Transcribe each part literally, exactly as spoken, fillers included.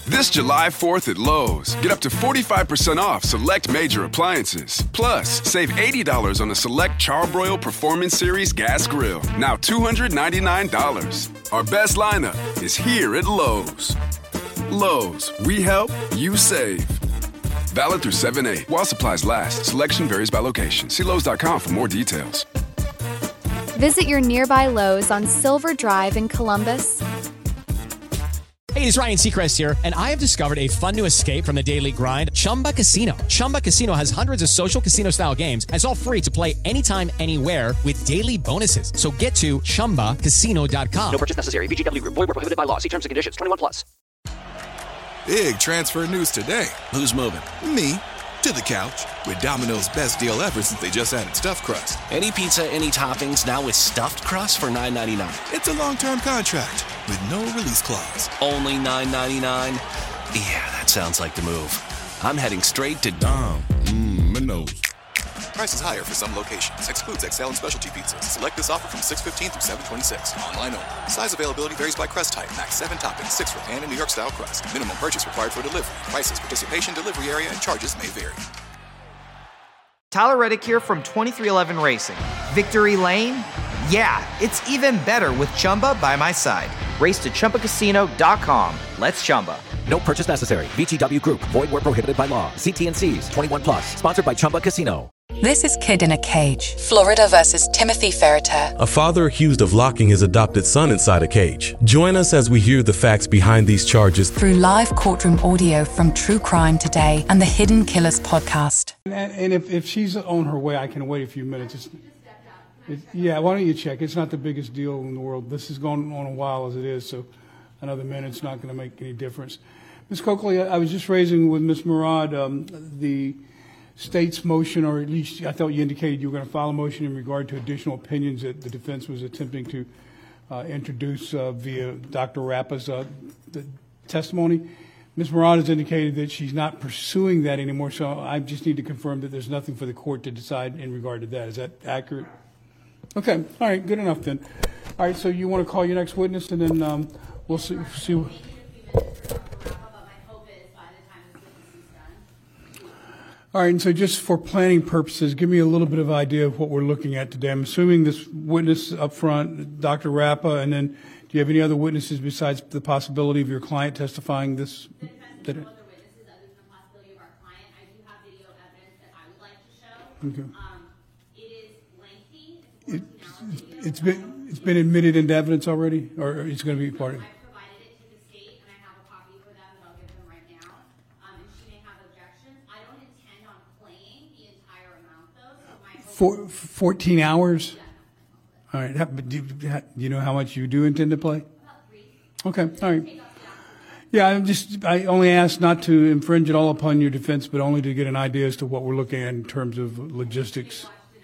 This July fourth at Lowe's, get up to forty-five percent off select major appliances. Plus, save eighty dollars on a select Charbroil Performance Series gas grill, now two hundred ninety-nine dollars. Our best lineup is here at Lowe's. Lowe's, we help, you save. Valid through seven eight while supplies last. Selection varies by location. See Lowe's dot com for more details. Visit your nearby Lowe's on Silver Drive in Columbus. Hey, it's Ryan Seacrest here, and I have discovered a fun new escape from the daily grind, Chumba Casino. Chumba Casino has hundreds of social casino-style games, and it's all free to play anytime, anywhere with daily bonuses. So get to Chumba Casino dot com. No purchase necessary. V G W Group. Void where prohibited by law. See terms and conditions. twenty-one plus. Big transfer news today. Who's moving? Me. To the couch. With Domino's best deal ever since they just added stuffed crust. Any pizza, any toppings, now with stuffed crust for nine ninety-nine. It's a long-term contract with no release clause. Only nine ninety-nine? Yeah, that sounds like the move. I'm heading straight to Dom. Mmm, Minos. Prices higher for some locations. Excludes X L and specialty pizzas. Select this offer from six fifteen through seven twenty-six. Online only. Size availability varies by crust type. Max seven toppings, six for pan and New York style crust. Minimum purchase required for delivery. Prices, participation, delivery area, and charges may vary. Tyler Reddick here from twenty-three eleven Racing. Victory Lane? Yeah, it's even better with Chumba by my side. Race to Chumba Casino dot com. Let's Chumba. No purchase necessary. V G W Group. Void where prohibited by law. See T N Cs. twenty-one plus. Sponsored by Chumba Casino. This is Kid in a Cage. Florida versus Timothy Ferreter. A father accused of locking his adopted son inside a cage. Join us as we hear the facts behind these charges through live courtroom audio from True Crime Today and the Hidden Killers podcast. And, and if, if she's on her way, I can wait a few minutes. It's, it, yeah, why don't you check? It's not the biggest deal in the world. This has gone on a while as it is, so another minute's not going to make any difference. Miz Coakley, I was just raising with Miz Murad um, the state's motion, or at least I thought you indicated you were going to file a motion in regard to additional opinions that the defense was attempting to uh, introduce uh, via Doctor Rappa's uh, the testimony. Miz Murad has indicated that she's not pursuing that anymore, so I just need to confirm that there's nothing for the court to decide in regard to that. Is that accurate? Okay. All right. Good enough then. All right. So you want to call your next witness, and then um, we'll see. see All right, and so just for planning purposes, give me a little bit of idea of what we're looking at today. I'm assuming this witness up front, Doctor Rappa, and then do you have any other witnesses besides the possibility of your client testifying this? That it, other witnesses other than the possibility of our client. I do have video evidence that I would like to show. Okay. Um, it is lengthy. It's, it, it's been it's been admitted into evidence already, or it's going to be part of it? For fourteen hours? All right. Do you know how much you do intend to play? Okay. All right. Yeah, I'm just, I only asked not to infringe at all upon your defense, but only to get an idea as to what we're looking at in terms of logistics.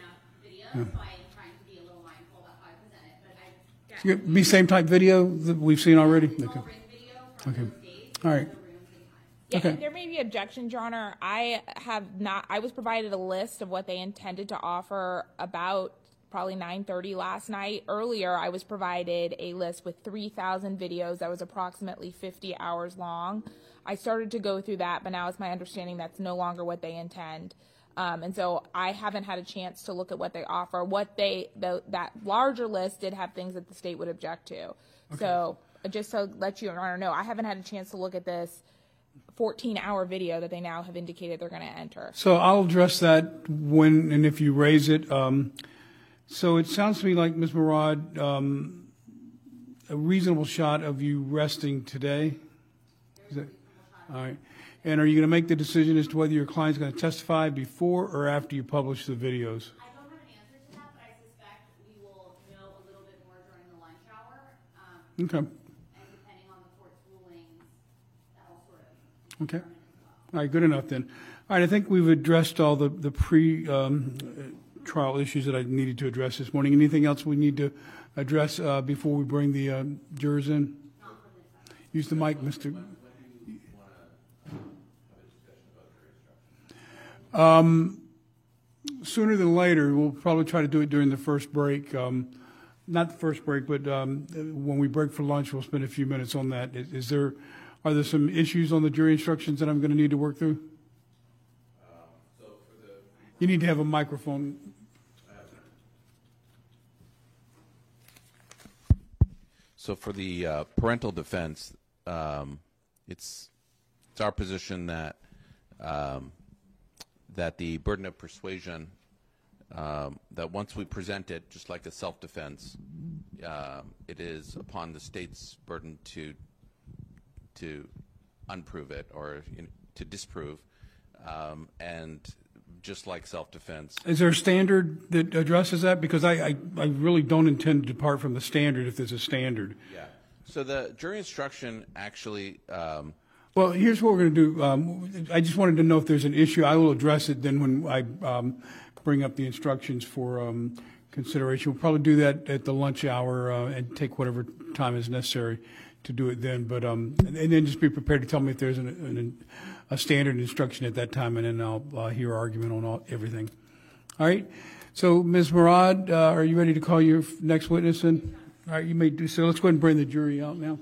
Yeah. Be same type video that we've seen already? Okay. Okay. All right. Yeah, okay. There may be objections, Your Honor. I have not. I was provided a list of what they intended to offer about probably nine thirty last night. Earlier, I was provided a list with three thousand videos that was approximately fifty hours long. I started to go through that, but now it's my understanding that's no longer what they intend. Um, and so I haven't had a chance to look at what they offer. What they the, that larger list did have things that the state would object to. Okay. So just to let you, Your Honor, know, I haven't had a chance to look at this fourteen hour video that they now have indicated they're going to enter. So I'll address that when and if you raise it. Um, so it sounds to me like, Miz Murad, um, a reasonable shot of you resting today. Is that, all right. And are you going to make the decision as to whether your client's going to testify before or after you publish the videos? I don't have an answer to that, but I suspect we will know a little bit more during the lunch hour. Um, okay. Okay. All right, good enough then. All right, I think we've addressed all the, the pre-trial um, issues that I needed to address this morning. Anything else we need to address uh, before we bring the uh, jurors in? Use the mic, Mister Um, sooner than later. We'll probably try to do it during the first break. Um, not the first break, but um, when we break for lunch, we'll spend a few minutes on that. Is, is there... Are there some issues on the jury instructions that I'm going to need to work through? Uh, so for the You need to have a microphone. So for the uh, parental defense, um, it's it's our position that um, that the burden of persuasion, um, that once we present it, just like a self-defense, uh, it is upon the state's burden to to unprove it or you know, to disprove, um, and just like self-defense. Is there a standard that addresses that? Because I, I, I really don't intend to depart from the standard if there's a standard. Yeah. So the jury instruction actually. Um, well, here's what we're going to do. Um, I just wanted to know if there's an issue. I will address it then when I um, bring up the instructions for um, consideration. We'll probably do that at the lunch hour uh, and take whatever time is necessary to do it then. But um, and, and then just be prepared to tell me if there's an, an, a standard instruction at that time, and then I'll uh, hear argument on all, everything. All right. So, Miz Murad, uh, are you ready to call your next witness in? All right, you may do so. Let's go ahead and bring the jury out now.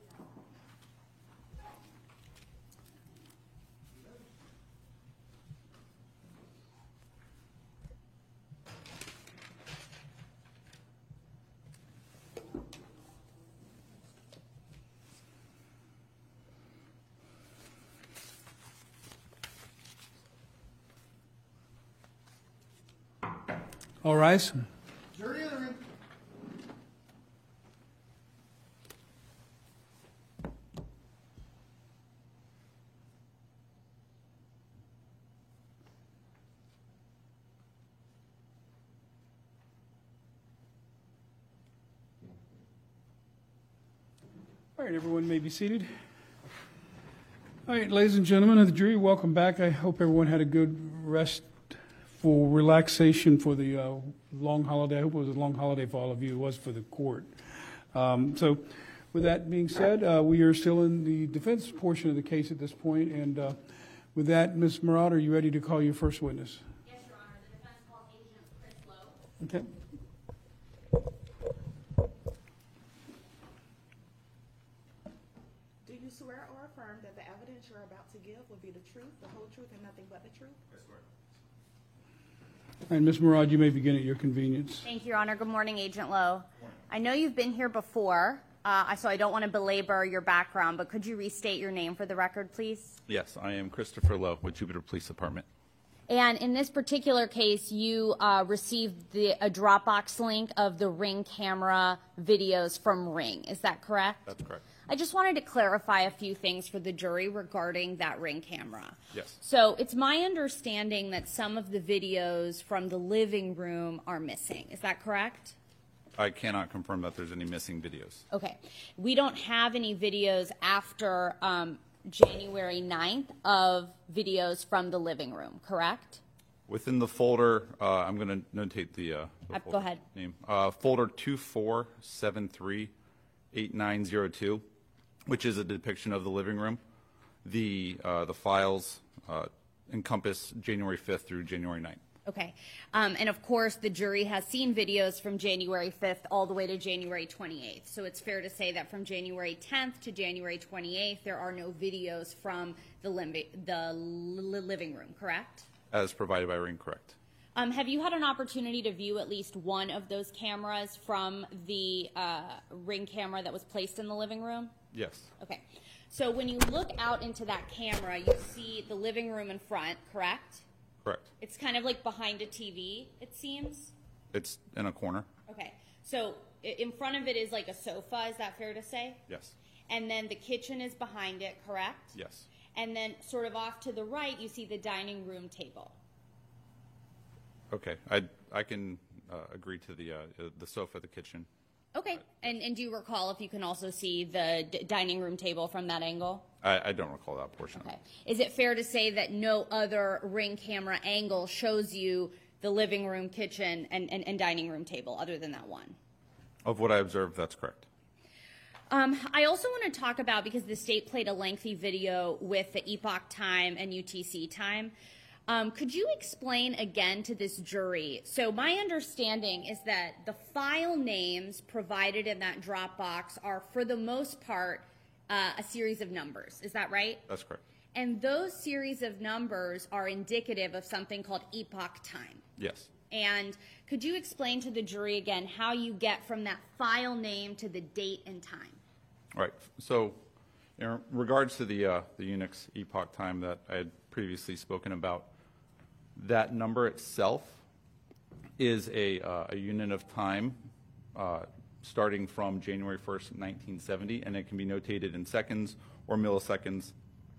All rise. Jury in the room. All right, everyone may be seated. All right, ladies and gentlemen of the jury, welcome back. I hope everyone had a good rest. For relaxation for the uh, long holiday. I hope it was a long holiday for all of you. It was for the court. Um, so with that being said, uh, we are still in the defense portion of the case at this point. And uh, with that, Miz Murad, are you ready to call your first witness? Yes, Your Honor. The defense called Agent Chris Lowe. Okay. Do you swear or affirm that the evidence you're about to give will be the truth, the whole truth, and nothing but the truth? Yes, ma'am. And Miz Murad, you may begin at your convenience. Thank you, Your Honor. Good morning, Agent Lowe. I know you've been here before, uh, so I don't want to belabor your background, but could you restate your name for the record, please? Yes, I am Christopher Lowe with Jupiter Police Department. And in this particular case, you uh, received the, a Dropbox link of the Ring camera videos from Ring. Is that correct? That's correct. I just wanted to clarify a few things for the jury regarding that Ring camera. Yes. So it's my understanding that some of the videos from the living room are missing. Is that correct? I cannot confirm that there's any missing videos. Okay. We don't have any videos after um, January ninth of videos from the living room, correct? Within the folder, uh, I'm going to notate the, uh, the Uh, go ahead. name. Uh, folder two four seven three eight nine zero two, which is a depiction of the living room. The, uh, the files uh, encompass January fifth through January ninth. Okay. Um, and of course, the jury has seen videos from January fifth all the way to January twenty-eighth. So it's fair to say that from January tenth to January twenty-eighth, there are no videos from the, lim- the li- living room, correct? As provided by Ring, correct. Um, have you had an opportunity to view at least one of those cameras from the uh, Ring camera that was placed in the living room? Yes. Okay. So when you look out into that camera, you see the living room in front, correct? Correct. It's kind of like behind a T V, it seems. It's in a corner. Okay. So i- in front of it is like a sofa, is that fair to say? Yes. And then the kitchen is behind it, correct? Yes. And then sort of off to the right, you see the dining room table. Okay. I, I can uh, agree to the, uh, the sofa, the kitchen. Okay. And, and do you recall if you can also see the d- dining room table from that angle? I, I don't recall that portion. Okay. Is it fair to say that no other Ring camera angle shows you the living room, kitchen, and, and, and dining room table other than that one? Of what I observed, that's correct. Um, I also want to talk about, because the state played a lengthy video with the epoch time and U T C time, um, could you explain again to this jury? So my understanding is that the file names provided in that Dropbox are, for the most part, uh, a series of numbers. Is that right? That's correct. And those series of numbers are indicative of something called epoch time. Yes. And could you explain to the jury again how you get from that file name to the date and time? Right. So in regards to the, uh, the Unix epoch time that I had previously spoken about, that number itself is a, uh, a unit of time uh, starting from January first, nineteen seventy, and it can be notated in seconds or milliseconds.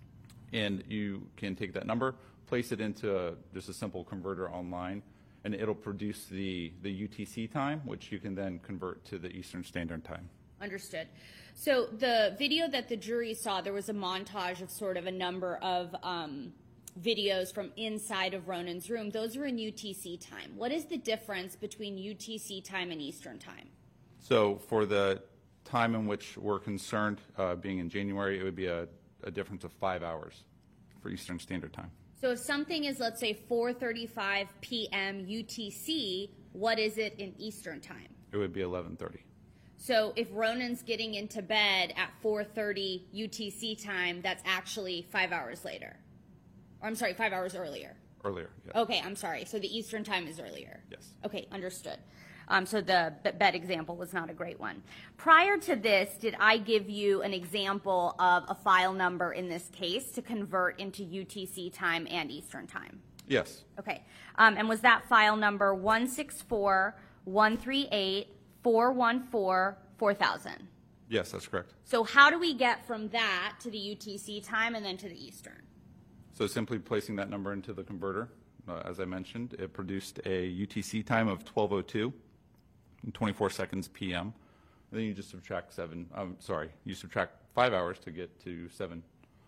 And you can take that number, place it into a, just a simple converter online, and it'll produce the, the U T C time, which you can then convert to the Eastern Standard Time. Understood. So the video that the jury saw, there was a montage of sort of a number of um, videos from inside of Ronan's room. Those were in U T C time. What is the difference between U T C time and Eastern time? So for the time in which we're concerned, uh, being in January, it would be a, a difference of five hours for Eastern Standard Time. So if something is, let's say, four thirty-five p m U T C, what is it in Eastern time? It would be eleven thirty. So if Ronan's getting into bed at four thirty U T C time, that's actually five hours later. Or I'm sorry, five hours earlier. Earlier, yes. Okay, I'm sorry. So the Eastern time is earlier. Yes. Okay, understood. Um, so the bed example was not a great one. Prior to this, did I give you an example of a file number in this case to convert into U T C time and Eastern time? Yes. Okay. Um, and was that file number one six four, one three eight, four one four, four thousand? Yes, that's correct. So how do we get from that to the U T C time and then to the Eastern? So simply placing that number into the converter, uh, as I mentioned, it produced a U T C time of twelve oh two and twenty-four seconds P M. And then you just subtract seven, um, sorry, you subtract five hours to get to seven,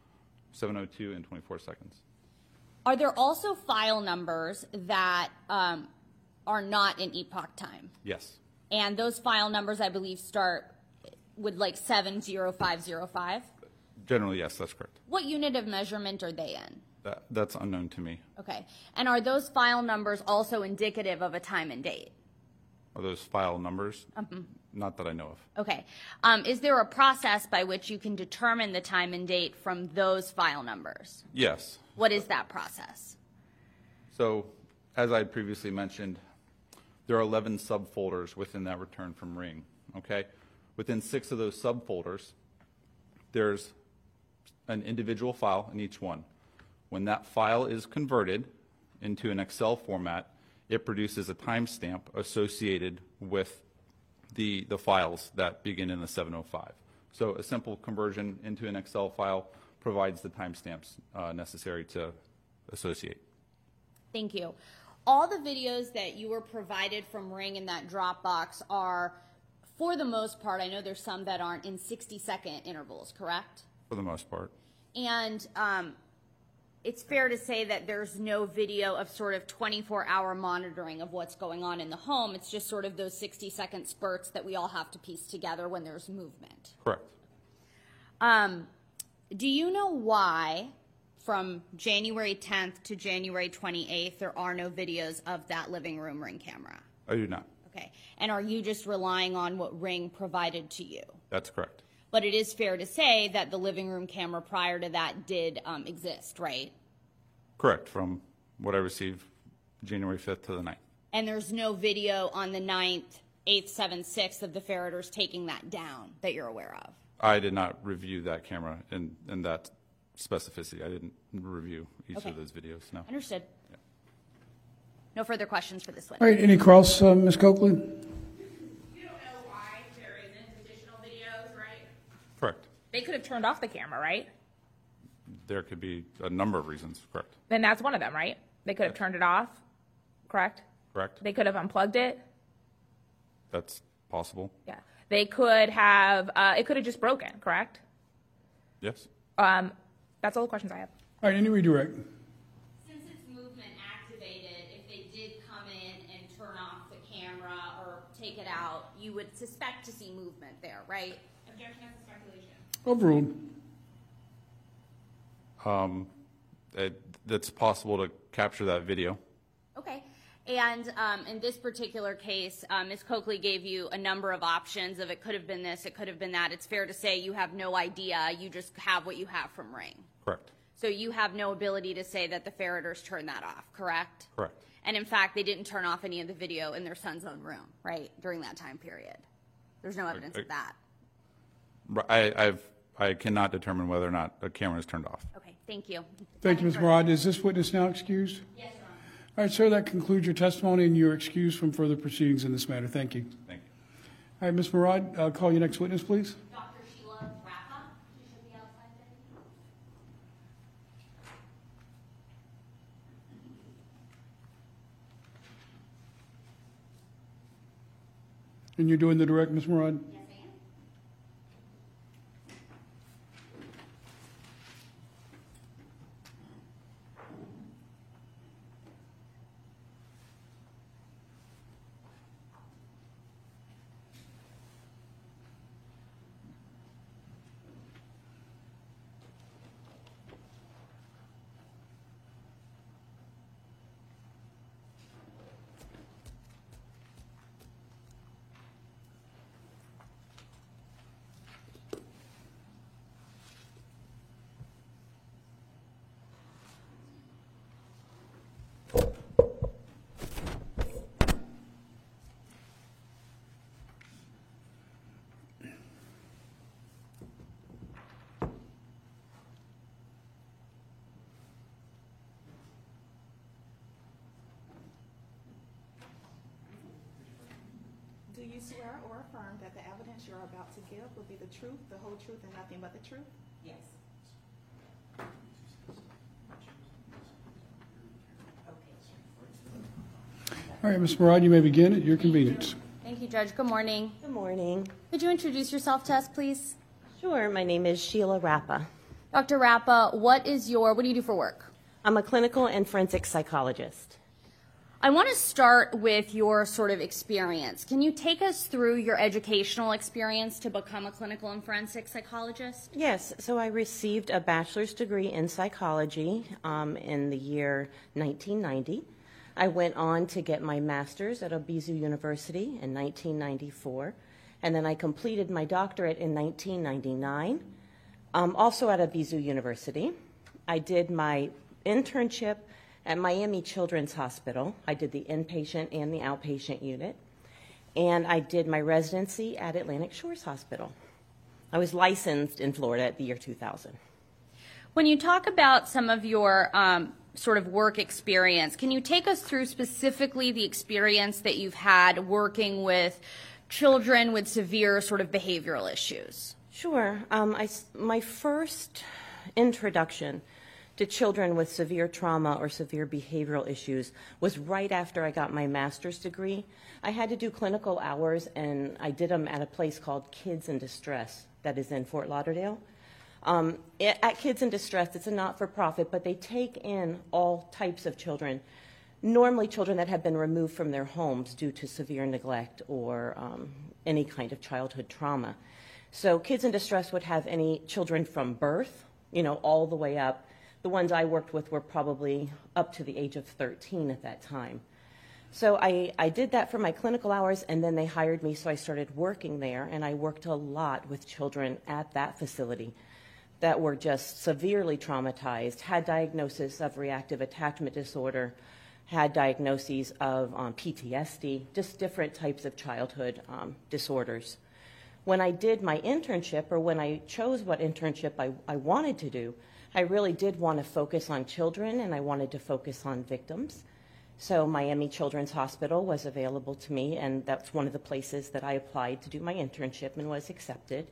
seven oh two and twenty-four seconds. Are there also file numbers that um, are not in epoch time? Yes. And those file numbers, I believe, start with like seven zero five zero five? Generally, yes, that's correct. What unit of measurement are they in? That, that's unknown to me. Okay. And are those file numbers also indicative of a time and date? Are those file numbers? Mm-hmm. Not that I know of. Okay. Um, is there a process by which you can determine the time and date from those file numbers? Yes. What is that process? So, as I had previously mentioned, there are eleven subfolders within that return from Ring, okay? Within six of those subfolders, there's an individual file in each one. When that file is converted into an Excel format, it produces a timestamp associated with the, the files that begin in the seven oh five. So a simple conversion into an Excel file provides the timestamps uh, necessary to associate. Thank you. All the videos that you were provided from Ring in that Dropbox are, for the most part, I know there's some that aren't, in sixty second intervals, correct? For the most part. And um, it's fair to say that there's no video of sort of twenty-four hour monitoring of what's going on in the home. It's just sort of those sixty second spurts that we all have to piece together when there's movement. Correct. Um, do you know why from January tenth to January twenty-eighth there are no videos of that living room Ring camera? I do not. Okay. And are you just relying on what Ring provided to you? That's correct. But it is fair to say that the living room camera prior to that did um, exist, right? Correct, from what I received January fifth to the ninth. And there's no video on the ninth, eighth, seventh, sixth of the Ferreters taking that down that you're aware of? I did not review that camera in, in that specificity. I didn't review each Okay. of those videos, no. Understood. Yeah. No further questions for this one. All right, any cross, uh, Miz Coakley? Correct. They could have turned off the camera, right? There could be a number of reasons, correct. Then that's one of them, right? They could have turned it off, correct? Correct. They could have unplugged it. That's possible. Yeah. They could have, uh, it could have just broken, correct? Yes. Um, that's all the questions I have. All right, any redirect? Since it's movement activated, if they did come in and turn off the camera or take it out, you would suspect to see movement there, right? Objection as a speculation. Overruled. Um, it, it's possible to capture that video. Okay. And um, in this particular case, uh, Miz Coakley gave you a number of options of it could have been this, it could have been that. It's fair to say you have no idea. You just have what you have from Ring. Correct. So you have no ability to say that the ferreters turned that off, correct? Correct. And in fact, they didn't turn off any of the video in their son's own room, right, during that time period. There's no evidence I, of that. I, I've, I cannot determine whether or not the camera is turned off. Okay, thank you. Thank you, Miz Murad. Is this witness now excused? Yes, Your Honor. All right, sir, that concludes your testimony, and you're excused from further proceedings in this matter. Thank you. Thank you. All right, Miz Murad, uh, call your next witness, please. Doctor Sheila Rappa. She should be outside there. And you're doing the direct, Miz Murad? Yes, I am. Do you swear or affirm that the evidence you're about to give will be the truth, the whole truth, and nothing but the truth? Yes. All right, Miz Murad, you may begin at your convenience. Thank you, Judge. Good morning. Good morning. Could you introduce yourself to us, please? Sure. My name is Sheila Rappa. Doctor Rappa, what is your, what do you do for work? I'm a clinical and forensic psychologist. I want to start with your sort of experience. Can you take us through your educational experience to become a clinical and forensic psychologist? Yes. So I received a bachelor's degree in psychology um, in the year nineteen ninety. I went on to get my master's at Obizu University in nineteen ninety-four, and then I completed my doctorate in nineteen ninety-nine, um, also at Obizu University. I did my internship at Miami Children's Hospital. I did the inpatient and the outpatient unit, and I did my residency at Atlantic Shores Hospital. I was licensed in Florida at the year two thousand. When you talk about some of your um, sort of work experience, can you take us through specifically the experience that you've had working with children with severe sort of behavioral issues? Sure. Um, I, my first introduction to children with severe trauma or severe behavioral issues was right after I got my master's degree. I had to do clinical hours, and I did them at a place called Kids in Distress that is in Fort Lauderdale. Um, it, at Kids in Distress, it's a not-for-profit, but they take in all types of children, normally children that have been removed from their homes due to severe neglect or um, any kind of childhood trauma. So Kids in Distress would have any children from birth, you know, all the way up. The ones I worked with were probably up to the age of thirteen at that time. So I, I did that for my clinical hours, and then they hired me, so I started working there, and I worked a lot with children at that facility that were just severely traumatized, had diagnosis of reactive attachment disorder, had diagnoses of um, P T S D, just different types of childhood um, disorders. When I did my internship, or when I chose what internship I, I wanted to do, I really did want to focus on children, and I wanted to focus on victims. So Miami Children's Hospital was available to me, and that's one of the places that I applied to do my internship and was accepted.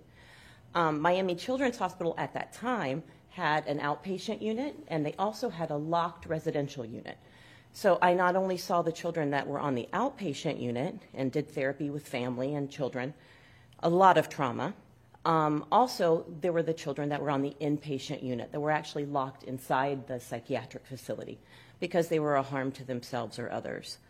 Um, Miami Children's Hospital at that time had an outpatient unit, and they also had a locked residential unit. So I not only saw the children that were on the outpatient unit and did therapy with family and children, a lot of trauma. Um, also, there were the children that were on the inpatient unit that were actually locked inside the psychiatric facility because they were a harm to themselves or others.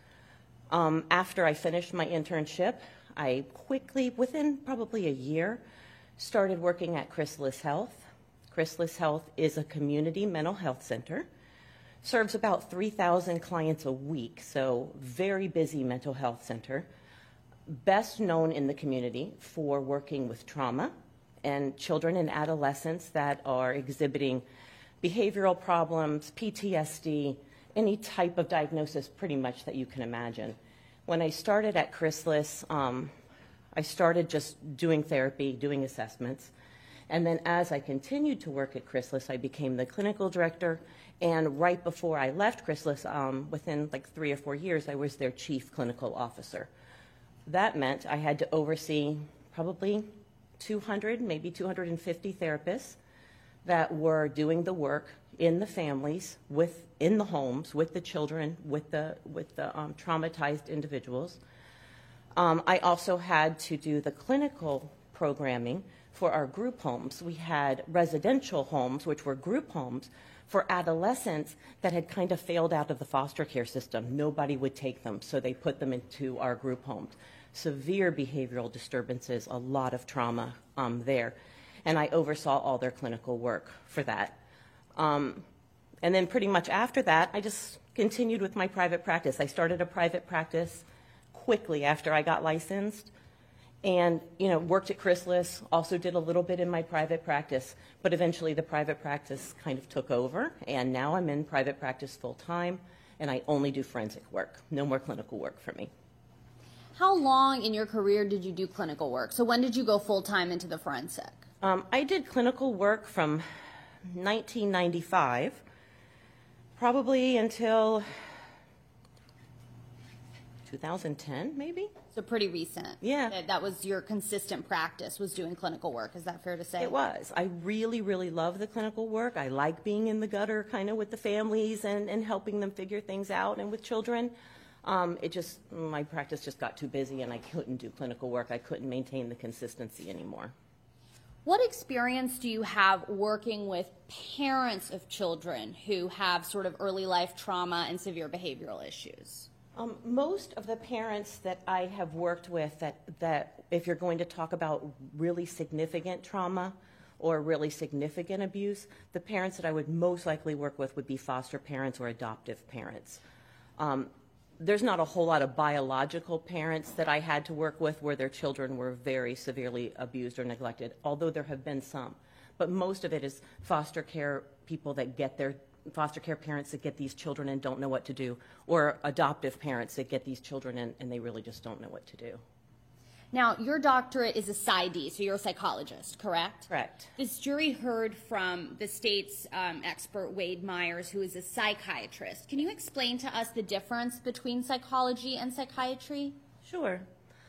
Um, after I finished my internship, I quickly, within probably a year, started working at Chrysalis Health. Chrysalis Health is a community mental health center. serves about three thousand clients a week, so very busy mental health center. Best known in the community for working with trauma and children and adolescents that are exhibiting behavioral problems, P T S D, any type of diagnosis pretty much that you can imagine. When I started at Chrysalis, um, I started just doing therapy, doing assessments. And then as I continued to work at Chrysalis, I became the clinical director. And right before I left Chrysalis, um, within like three or four years, I was their chief clinical officer. That meant I had to oversee probably two hundred, maybe two hundred fifty therapists that were doing the work in the families, with, in the homes, with the children, with the, with the um, traumatized individuals. Um, I also had to do the clinical programming for our group homes. We had residential homes, which were group homes, for adolescents that had kind of failed out of the foster care system. Nobody would take them, so they put them into our group homes. Severe behavioral disturbances, a lot of trauma um, there. And I oversaw all their clinical work for that. Um, and then pretty much after that, I just continued with my private practice. I started a private practice quickly after I got licensed, and you know, worked at Chrysalis, also did a little bit in my private practice, but eventually the private practice kind of took over, and now I'm in private practice full time, and I only do forensic work. No more clinical work for me. How long in your career did you do clinical work? So when did you go full time into the forensic? Um, I did clinical work from nineteen ninety-five, probably until two thousand ten, maybe? So pretty recent. Yeah. That, that was your consistent practice, was doing clinical work. Is that fair to say? It was. I really, really love the clinical work. I like being in the gutter kind of with the families and, and helping them figure things out, and with children. Um, it just, my practice just got too busy and I couldn't do clinical work. I couldn't maintain the consistency anymore. What experience do you have working with parents of children who have sort of early life trauma and severe behavioral issues? Um, most of the parents that I have worked with, that, that if you're going to talk about really significant trauma or really significant abuse, the parents that I would most likely work with would be foster parents or adoptive parents. Um, there's not a whole lot of biological parents that I had to work with where their children were very severely abused or neglected, although there have been some. But most of it is foster care people that get their foster care parents that get these children and don't know what to do, or adoptive parents that get these children and, and they really just don't know what to do. Now, your doctorate is a PsyD, so you're a psychologist, correct? Correct. This jury heard from the state's um, expert, Wade Myers, who is a psychiatrist. Can you explain to us the difference between psychology and psychiatry? Sure.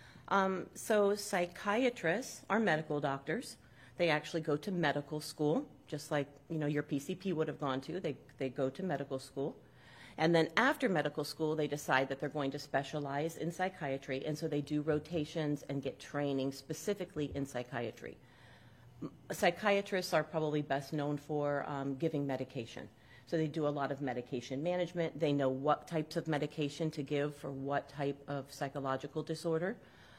Um, so psychiatrists are medical doctors. They actually go to medical school, just like, you know, your P C P would have gone to. They, they go to medical school. And then after medical school, they decide that they're going to specialize in psychiatry, and so they do rotations and get training specifically in psychiatry. Psychiatrists are probably best known for um, giving medication. So they do a lot of medication management. They know what types of medication to give for what type of psychological disorder.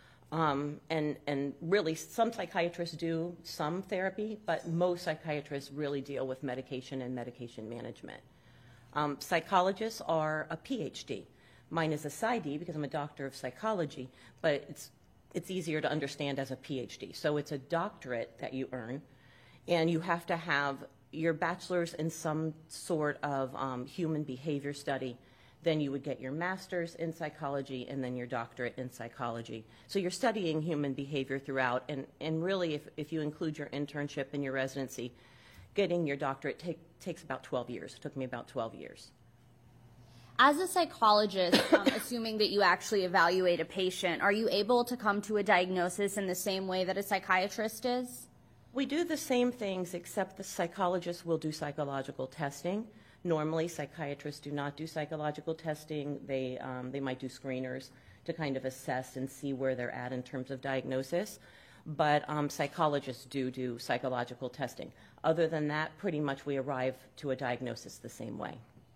Um, and, and really, some psychiatrists do some therapy, but most psychiatrists really deal with medication and medication management. Um, psychologists are a P H D. Mine is a PsyD because I'm a doctor of psychology, but it's, it's easier to understand as a P H D. So it's a doctorate that you earn, and you have to have your bachelor's in some sort of um, human behavior study. Then you would get your master's in psychology and then your doctorate in psychology. So you're studying human behavior throughout, and, and really if, if you include your internship and your residency, getting your doctorate take, takes about twelve years. It took me about twelve years. As a psychologist, um, assuming that you actually evaluate a patient, are you able to come to a diagnosis in the same way that a psychiatrist is? We do the same things, except the psychologist will do psychological testing. Normally, psychiatrists do not do psychological testing. They, um, they might do screeners to kind of assess and see where they're at in terms of diagnosis. But um, psychologists do do psychological testing. Other than that, pretty much we arrive to a diagnosis the same way.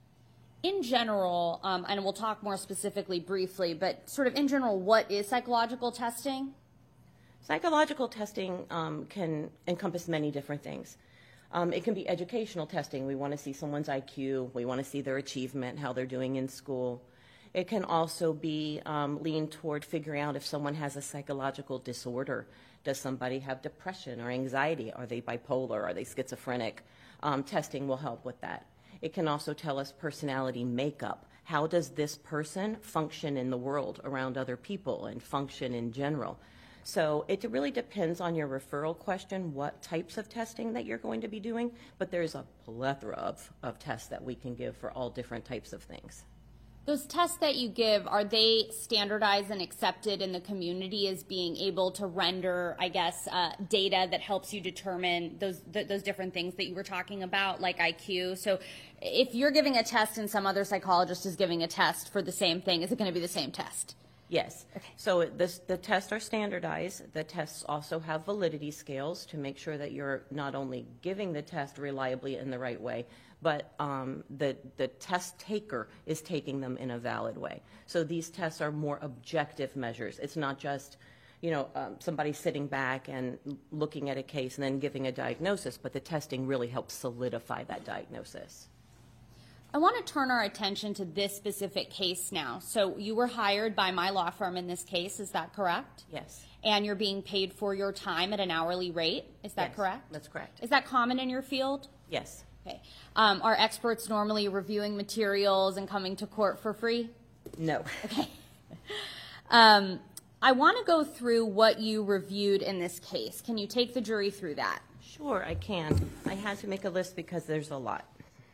In general, um, and we'll talk more specifically briefly, but sort of in general, what is psychological testing? Psychological testing um, can encompass many different things. Um, it can be educational testing. We want to see someone's I Q. We want to see their achievement, how they're doing in school. It can also be um, leaned toward figuring out if someone has a psychological disorder. Does somebody have depression or anxiety? Are they bipolar? Are they schizophrenic? Um, testing will help with that. It can also tell us personality makeup. How does this person function in the world around other people and function in general? So it really depends on your referral question, what types of testing that you're going to be doing, but there's a plethora of, of tests that we can give for all different types of things. Those tests that you give, are they standardized and accepted in the community as being able to render, I guess, uh, data that helps you determine those th those different things that you were talking about, like I Q? So if you're giving a test and some other psychologist is giving a test for the same thing, is it going to be the same test? Yes. Okay. So it, this, the tests are standardized. The tests also have validity scales to make sure that you're not only giving the test reliably in the right way, but um, the, the test taker is taking them in a valid way. So these tests are more objective measures. It's not just, you know, um, somebody sitting back and looking at a case and then giving a diagnosis, but the testing really helps solidify that diagnosis. I want to turn our attention to this specific case now. So you were hired by my law firm in this case, is that correct? Yes. And you're being paid for your time at an hourly rate, is that Yes, correct? that's correct. Is that common in your field? Yes. Okay. Um, are experts normally reviewing materials and coming to court for free? No. Okay. um, I want to go through what you reviewed in this case. Can you take the jury through that? Sure, I can. I had to make a list because there's a lot.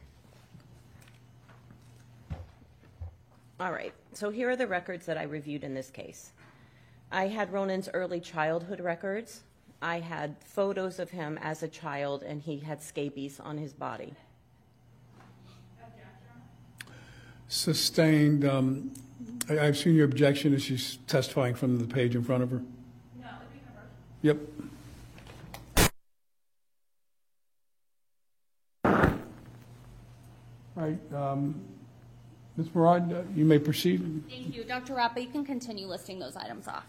All right, so here are the records that I reviewed in this case. I had Ronan's early childhood records. I had photos of him as a child, and he had scabies on his body. Sustained. Um, I, I've seen your objection as she's testifying from the page in front of her. No, it'd be her. Yep. All right. Um, Miz Murad, uh, you may proceed. Thank you. Doctor Rappa, you can continue listing those items off.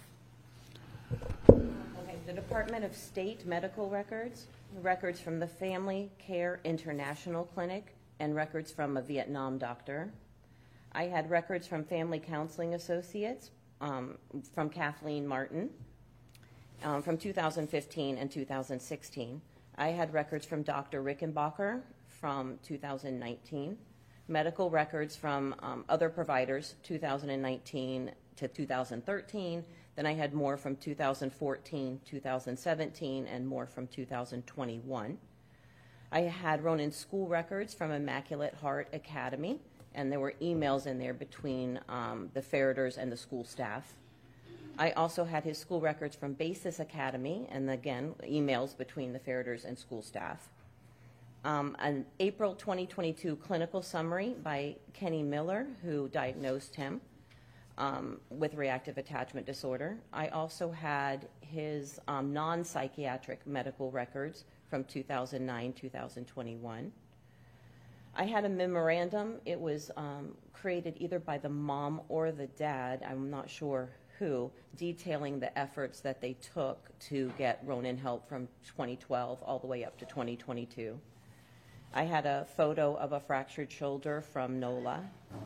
Okay, the Department of State medical records, records from the Family Care International Clinic, and records from a Vietnam doctor. I had records from Family Counseling Associates, um, from Kathleen Martin, um, from two thousand fifteen and two thousand sixteen. I had records from Doctor Rickenbacker from two thousand nineteen. Medical records from um, other providers, two thousand nineteen to two thousand thirteen. Then I had more from two thousand fourteen, two thousand seventeen, and more from two thousand twenty-one. I had Ronan's school records from Immaculate Heart Academy, and there were emails in there between um, the Ferreters and the school staff. I also had his school records from Basis Academy, and again, emails between the Ferreters and school staff. Um, an April twenty twenty-two clinical summary by Kenny Miller, who diagnosed him um, with reactive attachment disorder. I also had his um, non-psychiatric medical records from two thousand nine, two thousand twenty-one. I had a memorandum. It was um, created either by the mom or the dad, I'm not sure who, detailing the efforts that they took to get Ronan help from twenty twelve all the way up to twenty twenty-two. I had a photo of a fractured shoulder from NOLA.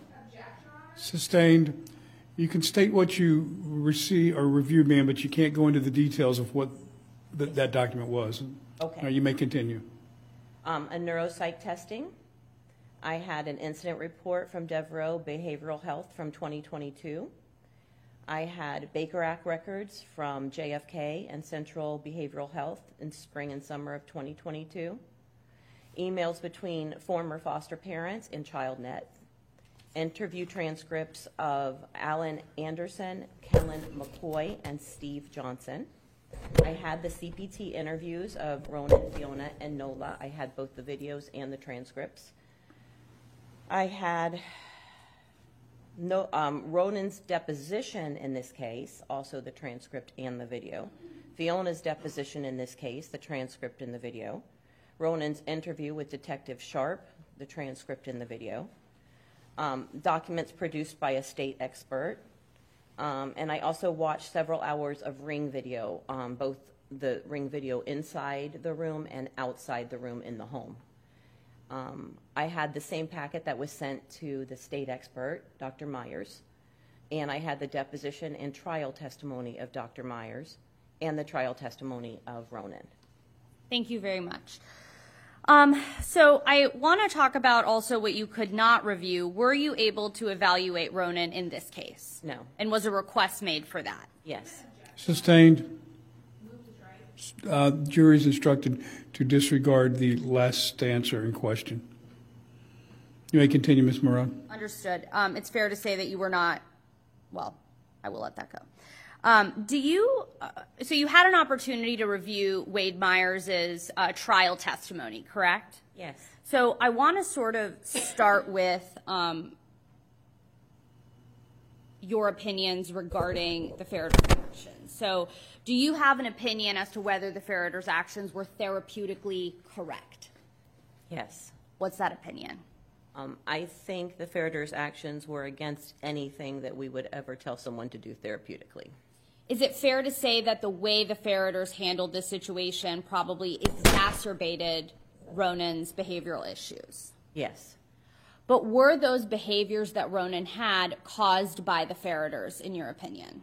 Sustained. You can state what you received or reviewed, ma'am, but you can't go into the details of what th that document was. Okay. Now, you may continue. Um, a neuropsych testing. I had an incident report from Devereaux Behavioral Health from twenty twenty-two. I had Baker Act records from J F K and Central Behavioral Health in spring and summer of twenty twenty-two. Emails between former foster parents and ChildNet. Interview transcripts of Alan Anderson, Kellen McCoy, and Steve Johnson. I had the C P T interviews of Ronan, Fiona, and NOLA. I had both the videos and the transcripts. I had no, um, Ronan's deposition in this case, also the transcript and the video. Fiona's deposition in this case, the transcript and the video. Ronan's interview with Detective Sharp, the transcript and the video. Um, documents produced by a state expert. Um, and I also watched several hours of Ring video, um, both the Ring video inside the room and outside the room in the home. Um, I had the same packet that was sent to the state expert, Doctor Myers, and I had the deposition and trial testimony of Doctor Myers and the trial testimony of Ronan. Thank you very much. Um, so I want to talk about also what you could not review. Were you able to evaluate Ronan in this case? No. And was a request made for that? Yes. Sustained. Uh, jury is instructed to disregard the last answer in question. You may continue, Miz Moran. Understood. Um, it's fair to say that you were not, well, I will let that go. Um, do you, uh, so you had an opportunity to review Wade Myers' uh, trial testimony, correct? Yes. So I want to sort of start with um, your opinions regarding the Ferreter's actions. So do you have an opinion as to whether the Ferreter's actions were therapeutically correct? Yes. What's that opinion? Um, I think the Ferreter's actions were against anything that we would ever tell someone to do therapeutically. Is it fair to say that the way the Ferreters handled this situation probably exacerbated Ronan's behavioral issues? Yes. But were those behaviors that Ronan had caused by the Ferreters, in your opinion?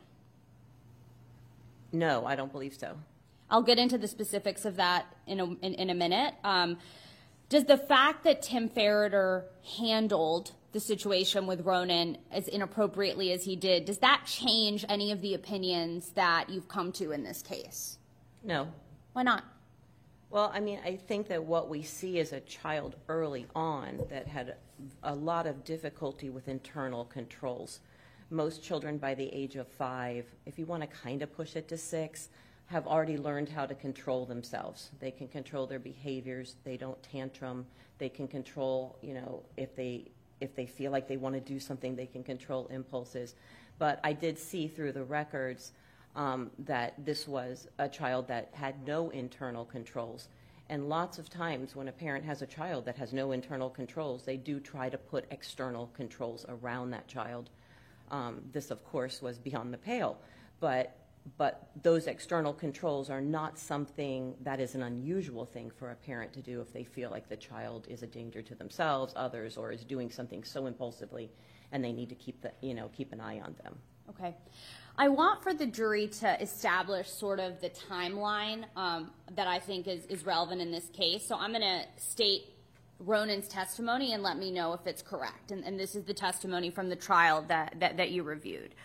No, I don't believe so. I'll get into the specifics of that in a, in, in a minute. Um, does the fact that Tim Ferreter handled the situation with Ronan as inappropriately as he did, does that change any of the opinions that you've come to in this case? No. Why not? Well, I mean, I think that what we see is a child early on that had a lot of difficulty with internal controls. Most children by the age of five, if you want to kind of push it to six, have already learned how to control themselves. They can control their behaviors. They don't tantrum. They can control, you know, if they if they feel like they want to do something, they can control impulses. But I did see through the records um, that this was a child that had no internal controls. And lots of times when a parent has a child that has no internal controls, they do try to put external controls around that child. Um, this, of course, was beyond the pale. But But those external controls are not something that is an unusual thing for a parent to do if they feel like the child is a danger to themselves, others, or is doing something so impulsively, and they need to keep the, you know, keep an eye on them. Okay. I want for the jury to establish sort of the timeline um, that I think is, is relevant in this case. So I'm going to state Ronan's testimony and let me know if it's correct. And, and this is the testimony from the trial that, that, that you reviewed.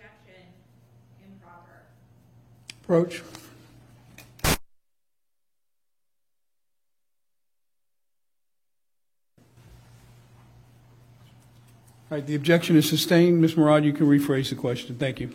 Approach. All right, the objection is sustained. Miz Murad, you can rephrase the question. Thank you.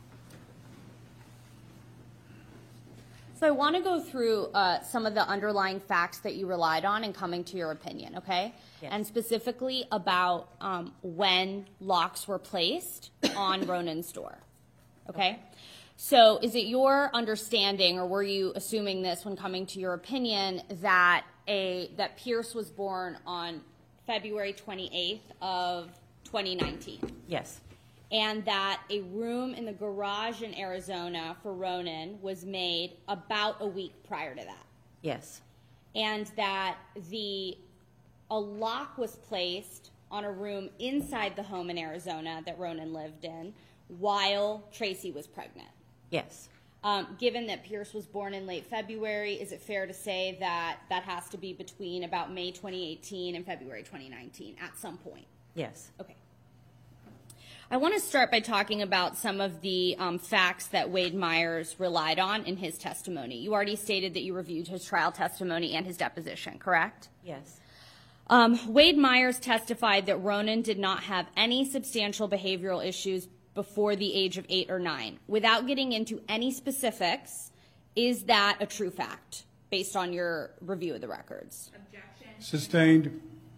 So I want to go through uh, some of the underlying facts that you relied on in coming to your opinion, okay? Yes. And specifically about um, when locks were placed on Ronan's door, okay? So is it your understanding, or were you assuming this when coming to your opinion, that a that Pierce was born on February twenty-eighth of twenty nineteen? Yes. And that a room in the garage in Arizona for Ronan was made about a week prior to that? Yes. And that the a lock was placed on a room inside the home in Arizona that Ronan lived in while Tracy was pregnant? Yes. Um, given that Pierce was born in late February, is it fair to say that that has to be between about May twenty eighteen and February twenty nineteen at some point? Yes. Okay. I want to start by talking about some of the um, facts that Wade Myers relied on in his testimony. You already stated that you reviewed his trial testimony and his deposition, correct? Yes. Um, Wade Myers testified that Ronan did not have any substantial behavioral issues before the age of eight or nine. Without getting into any specifics, is that a true fact based on your review of the records? Objection. Sustained.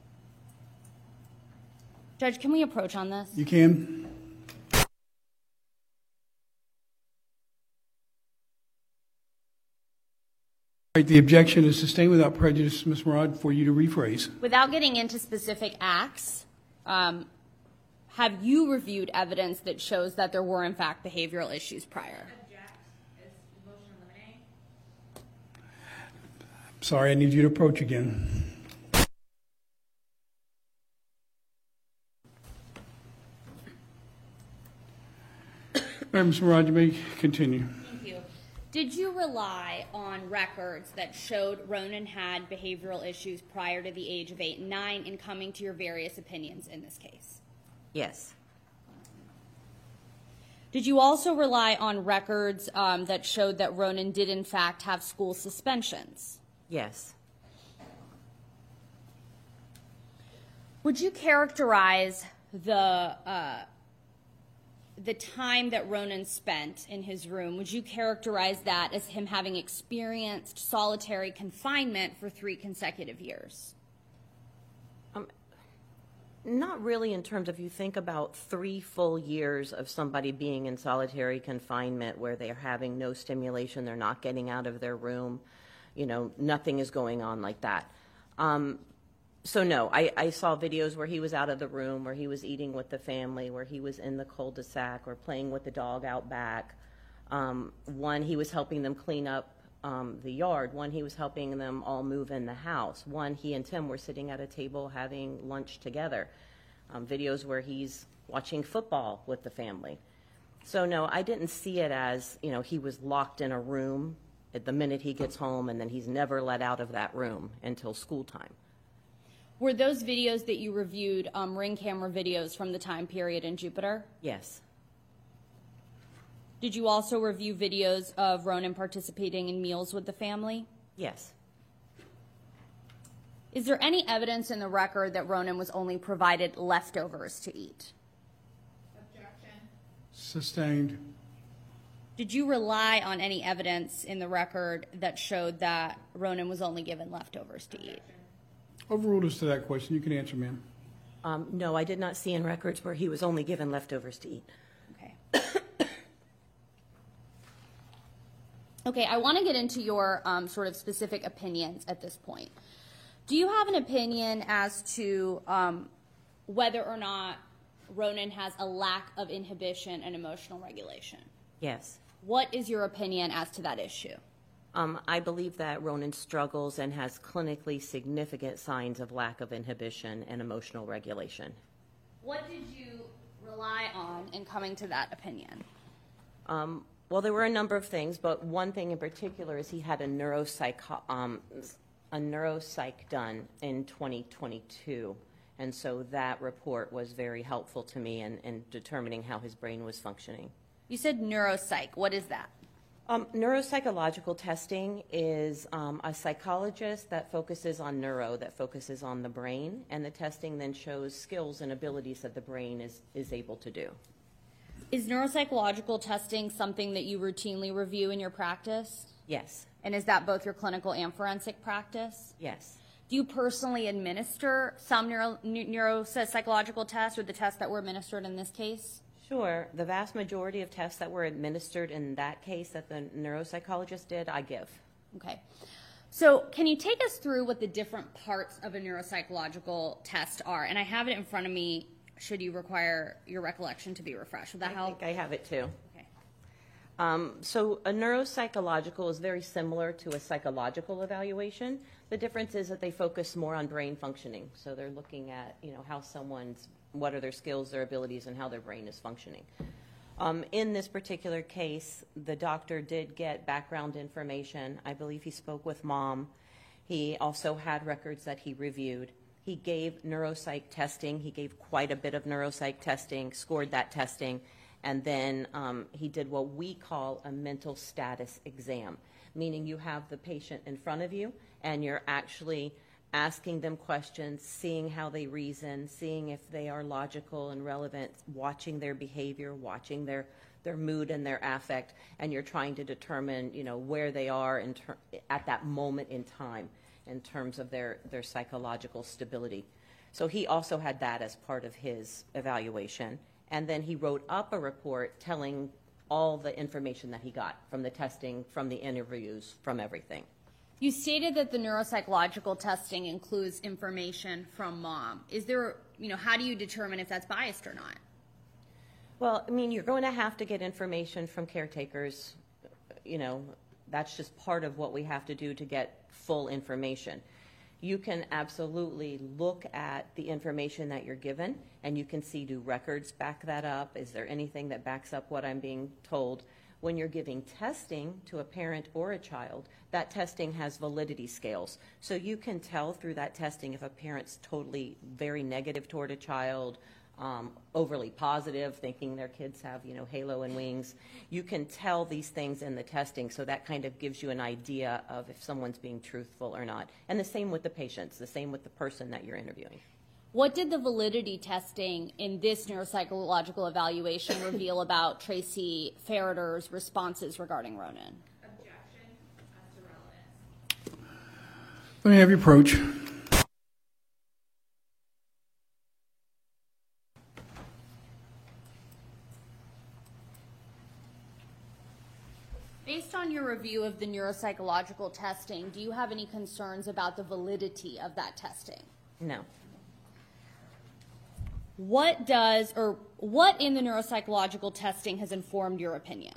Judge, can we approach on this? You can. All right, the objection is sustained without prejudice, Miz Murad, for you to rephrase. Without getting into specific acts, um, have you reviewed evidence that shows that there were, in fact, behavioral issues prior? Object. Is motion eliminate? Sorry, I need you to approach again. All right, Mister Roger, you may continue. Thank you. Did you rely on records that showed Ronan had behavioral issues prior to the age of eight and nine in coming to your various opinions in this case? Yes. Did you also rely on records um, that showed that Ronan did in fact have school suspensions? Yes. Would you characterize the uh, the time that Ronan spent in his room, would you characterize that as him having experienced solitary confinement for three consecutive years? Um, not really in terms of, you think about three full years of somebody being in solitary confinement where they're having no stimulation, they're not getting out of their room, you know, nothing is going on like that. Um, So no, I, I saw videos where he was out of the room, where he was eating with the family, where he was in the cul-de-sac or playing with the dog out back. Um, one, he was helping them clean up um, the yard. One, he was helping them all move in the house. One, he and Tim were sitting at a table having lunch together. Um, videos where he's watching football with the family. So no, I didn't see it as, you know, he was locked in a room at the minute he gets home and then he's never let out of that room until school time. Were those videos that you reviewed um, ring camera videos from the time period in Jupiter? Yes. Did you also review videos of Ronan participating in meals with the family? Yes. Is there any evidence in the record that Ronan was only provided leftovers to eat? Objection. Sustained. Did you rely on any evidence in the record that showed that Ronan was only given leftovers to eat? Overruled as to that question. You can answer, ma'am. Um, no, I did not see in records where he was only given leftovers to eat. Okay. Okay, I want to get into your um, sort of specific opinions at this point. Do you have an opinion as to um, whether or not Ronan has a lack of inhibition and emotional regulation? Yes. What is your opinion as to that issue? Um, I believe that Ronan struggles and has clinically significant signs of lack of inhibition and emotional regulation. What did you rely on in coming to that opinion? Um, well, there were a number of things, but one thing in particular is he had a neuropsych, um, a neuropsych done in twenty twenty-two, and so that report was very helpful to me in, in determining how his brain was functioning. You said neuropsych. What is that? Um, neuropsychological testing is um, a psychologist that focuses on neuro, that focuses on the brain, and the testing then shows skills and abilities that the brain is, is able to do. Is neuropsychological testing something that you routinely review in your practice? Yes. And is that both your clinical and forensic practice? Yes. Do you personally administer some neuro, neuropsychological tests or the tests that were administered in this case? Sure. The vast majority of tests that were administered in that case that the neuropsychologist did, I give. Okay. So can you take us through what the different parts of a neuropsychological test are? And I have it in front of me, should you require your recollection to be refreshed. Would that I help? think I have it too. Okay. Um, so a neuropsychological is very similar to a psychological evaluation. The difference is that they focus more on brain functioning. So they're looking at, you know, how someone's, what are their skills, their abilities, and how their brain is functioning. Um, in this particular case, the doctor did get background information. I believe he spoke with mom. He also had records that he reviewed. He gave neuropsych testing. He gave quite a bit of neuropsych testing, scored that testing, and then um, he did what we call a mental status exam, meaning you have the patient in front of you and you're actually asking them questions, seeing how they reason, seeing if they are logical and relevant, watching their behavior, watching their, their mood and their affect, and you're trying to determine, you know, where they are in ter- at that moment in time in terms of their, their psychological stability. So he also had that as part of his evaluation. And then he wrote up a report telling all the information that he got from the testing, from the interviews, from everything. You stated that the neuropsychological testing includes information from mom. Is there, you know, how do you determine if that's biased or not? Well, I mean, you're going to have to get information from caretakers. You know, that's just part of what we have to do to get full information. You can absolutely look at the information that you're given, and you can see, do records back that up? Is there anything that backs up what I'm being told? When you're giving testing to a parent or a child, that testing has validity scales. So you can tell through that testing if a parent's totally very negative toward a child, um, overly positive, thinking their kids have, you know, halo and wings. You can tell these things in the testing, so that kind of gives you an idea of if someone's being truthful or not. And the same with the patients, the same with the person that you're interviewing. What did the validity testing in this neuropsychological evaluation reveal about Tracy Ferreter's responses regarding Ronan? Objection as to relevance. Let me have your approach. Based on your review of the neuropsychological testing, do you have any concerns about the validity of that testing? No. What does, or what in the neuropsychological testing has informed your opinion?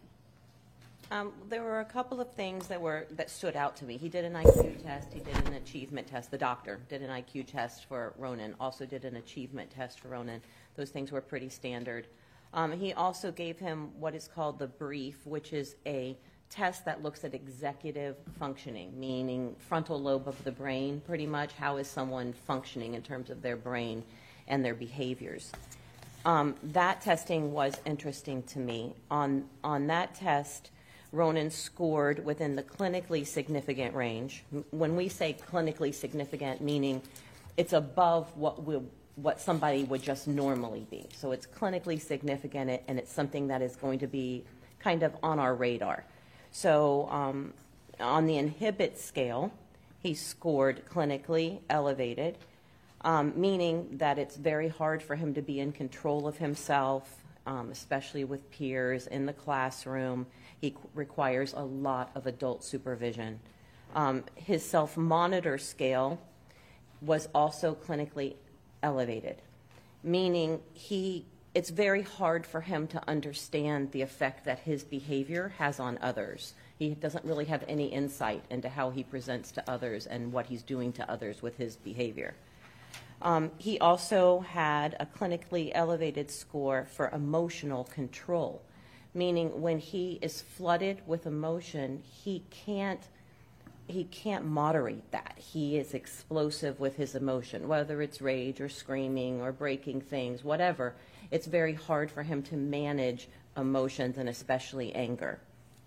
Um, there were a couple of things that were that stood out to me. He did an I Q test. He did an achievement test. The doctor did an I Q test for Ronan. Also did an achievement test for Ronan. Those things were pretty standard. Um, he also gave him what is called the brief, which is a test that looks at executive functioning, meaning frontal lobe of the brain, pretty much. How is someone functioning in terms of their brain and their behaviors? Um, that testing was interesting to me. On, on that test, Ronan scored within the clinically significant range. When we say clinically significant, meaning it's above what we, what somebody would just normally be. So it's clinically significant, and it's something that is going to be kind of on our radar. So um, on the inhibit scale, he scored clinically elevated, um, meaning that it's very hard for him to be in control of himself, um, especially with peers in the classroom. He qu- requires a lot of adult supervision. Um, his self-monitor scale was also clinically elevated, meaning he it's very hard for him to understand the effect that his behavior has on others. He doesn't really have any insight into how he presents to others and what he's doing to others with his behavior. Um, he also had a clinically elevated score for emotional control, meaning when he is flooded with emotion, he can't he can't moderate that. He is explosive with his emotion, whether it's rage or screaming or breaking things, whatever. It's very hard for him to manage emotions, and especially anger.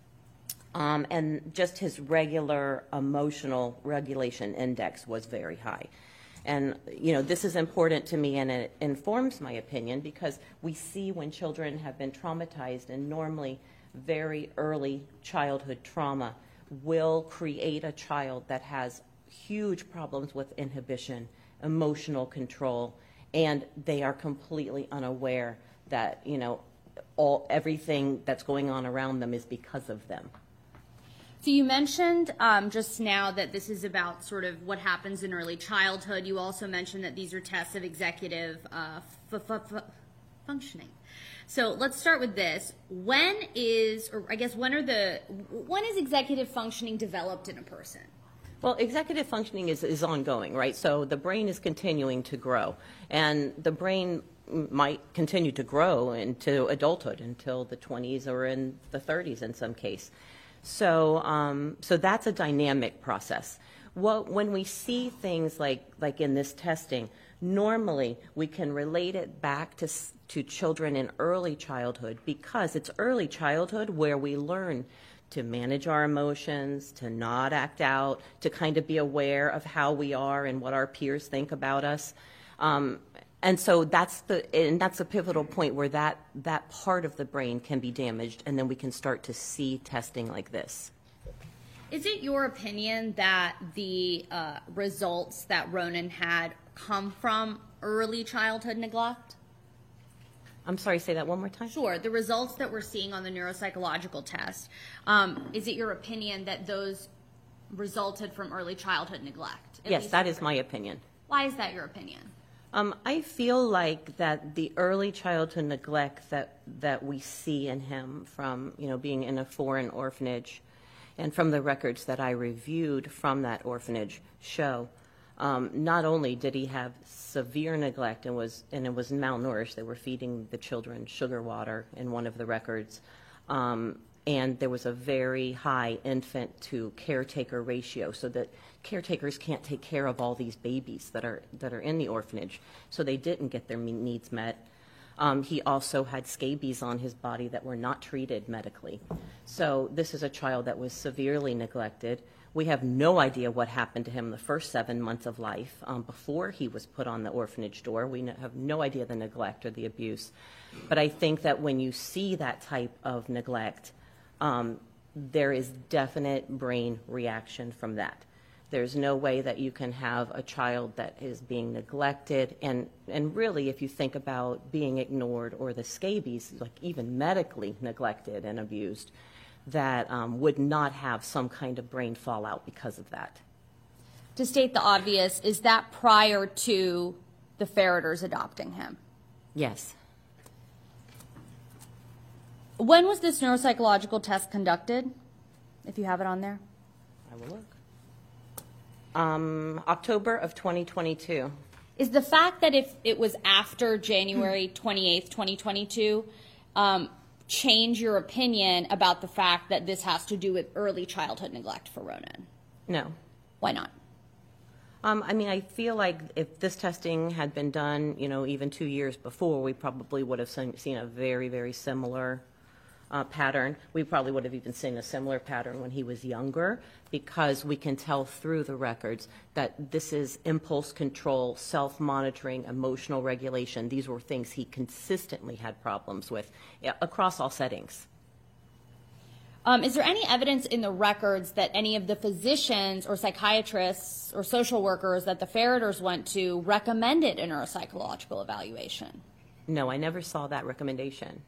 Um, and just his regular emotional regulation index was very high. And, you know, this is important to me, and it informs my opinion, because we see when children have been traumatized, and normally very early childhood trauma will create a child that has huge problems with inhibition, emotional control, and they are completely unaware that, you know, all everything that's going on around them is because of them. So you mentioned um, just now that this is about sort of what happens in early childhood. You also mentioned that these are tests of executive uh, f- f- f- functioning. So let's start with this. When is, or I guess when are the, when is executive functioning developed in a person? Well, executive functioning is, is ongoing, right? So the brain is continuing to grow, and the brain might continue to grow into adulthood until the twenties or in the thirties in some case. So, um, so that's a dynamic process. Well, when we see things like, like in this testing, normally we can relate it back to, to children in early childhood, because it's early childhood where we learn to manage our emotions, to not act out, to kind of be aware of how we are and what our peers think about us. Um, and so that's the and that's a pivotal point where that, that part of the brain can be damaged, and then we can start to see testing like this. Is it your opinion that the uh, results that Ronan had come from early childhood neglect? I'm sorry, say that one more time? Sure. The results that we're seeing on the neuropsychological test, um, is it your opinion that those resulted from early childhood neglect? Yes, that is my opinion. Why is that your opinion? Um, I feel like that the early childhood neglect that, that we see in him from, you know, being in a foreign orphanage and from the records that I reviewed from that orphanage show, um, not only did he have severe neglect and was and it was malnourished, they were feeding the children sugar water in one of the records, um, and there was a very high infant to caretaker ratio, so that caretakers can't take care of all these babies that are that are in the orphanage, so they didn't get their needs met. Um, he also had scabies on his body that were not treated medically. So this is a child that was severely neglected. We have no idea what happened to him the first seven months of life um, before he was put on the orphanage door. We no, have no idea the neglect or the abuse. But I think that when you see that type of neglect, um, there is definite brain reaction from that. There's no way that you can have a child that is being neglected, and, and really, if you think about being ignored or the scabies, like even medically neglected and abused, that um, would not have some kind of brain fallout because of that. To state the obvious, is that prior to the Ferreters adopting him? Yes. When was this neuropsychological test conducted, if you have it on there? I will look. Um, October of twenty twenty-two. Is the fact that if it was after January twenty-eighth, twenty twenty-two, um, change your opinion about the fact that this has to do with early childhood neglect for Ronan? No. Why not? Um, I mean, I feel like if this testing had been done, you know, even two years before, we probably would have seen a very, very similar Uh, pattern. We probably would have even seen a similar pattern when he was younger, because we can tell through the records that this is impulse control, self-monitoring, emotional regulation. These were things he consistently had problems with yeah, across all settings. Um, is there any evidence in the records that any of the physicians or psychiatrists or social workers that the Ferreters went to recommended a neuropsychological evaluation? No, I never saw that recommendation.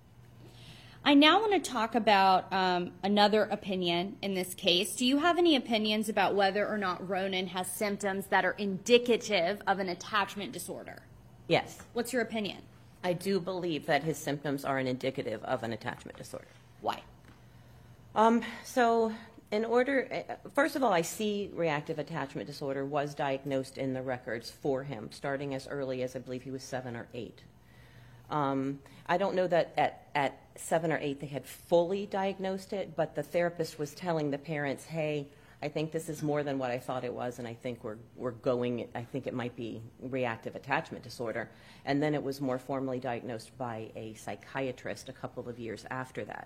I now want to talk about um, another opinion in this case. Do you have any opinions about whether or not Ronan has symptoms that are indicative of an attachment disorder? Yes. What's your opinion? I do believe that his symptoms are an indicative of an attachment disorder. Why? Um, so in order, first of all, I see reactive attachment disorder was diagnosed in the records for him, starting as early as I believe he was seven or eight. Um, I don't know that at, at seven or eight they had fully diagnosed it, but the therapist was telling the parents, hey, I think this is more than what I thought it was, and I think we're, we're going, I think it might be reactive attachment disorder. And then it was more formally diagnosed by a psychiatrist a couple of years after that.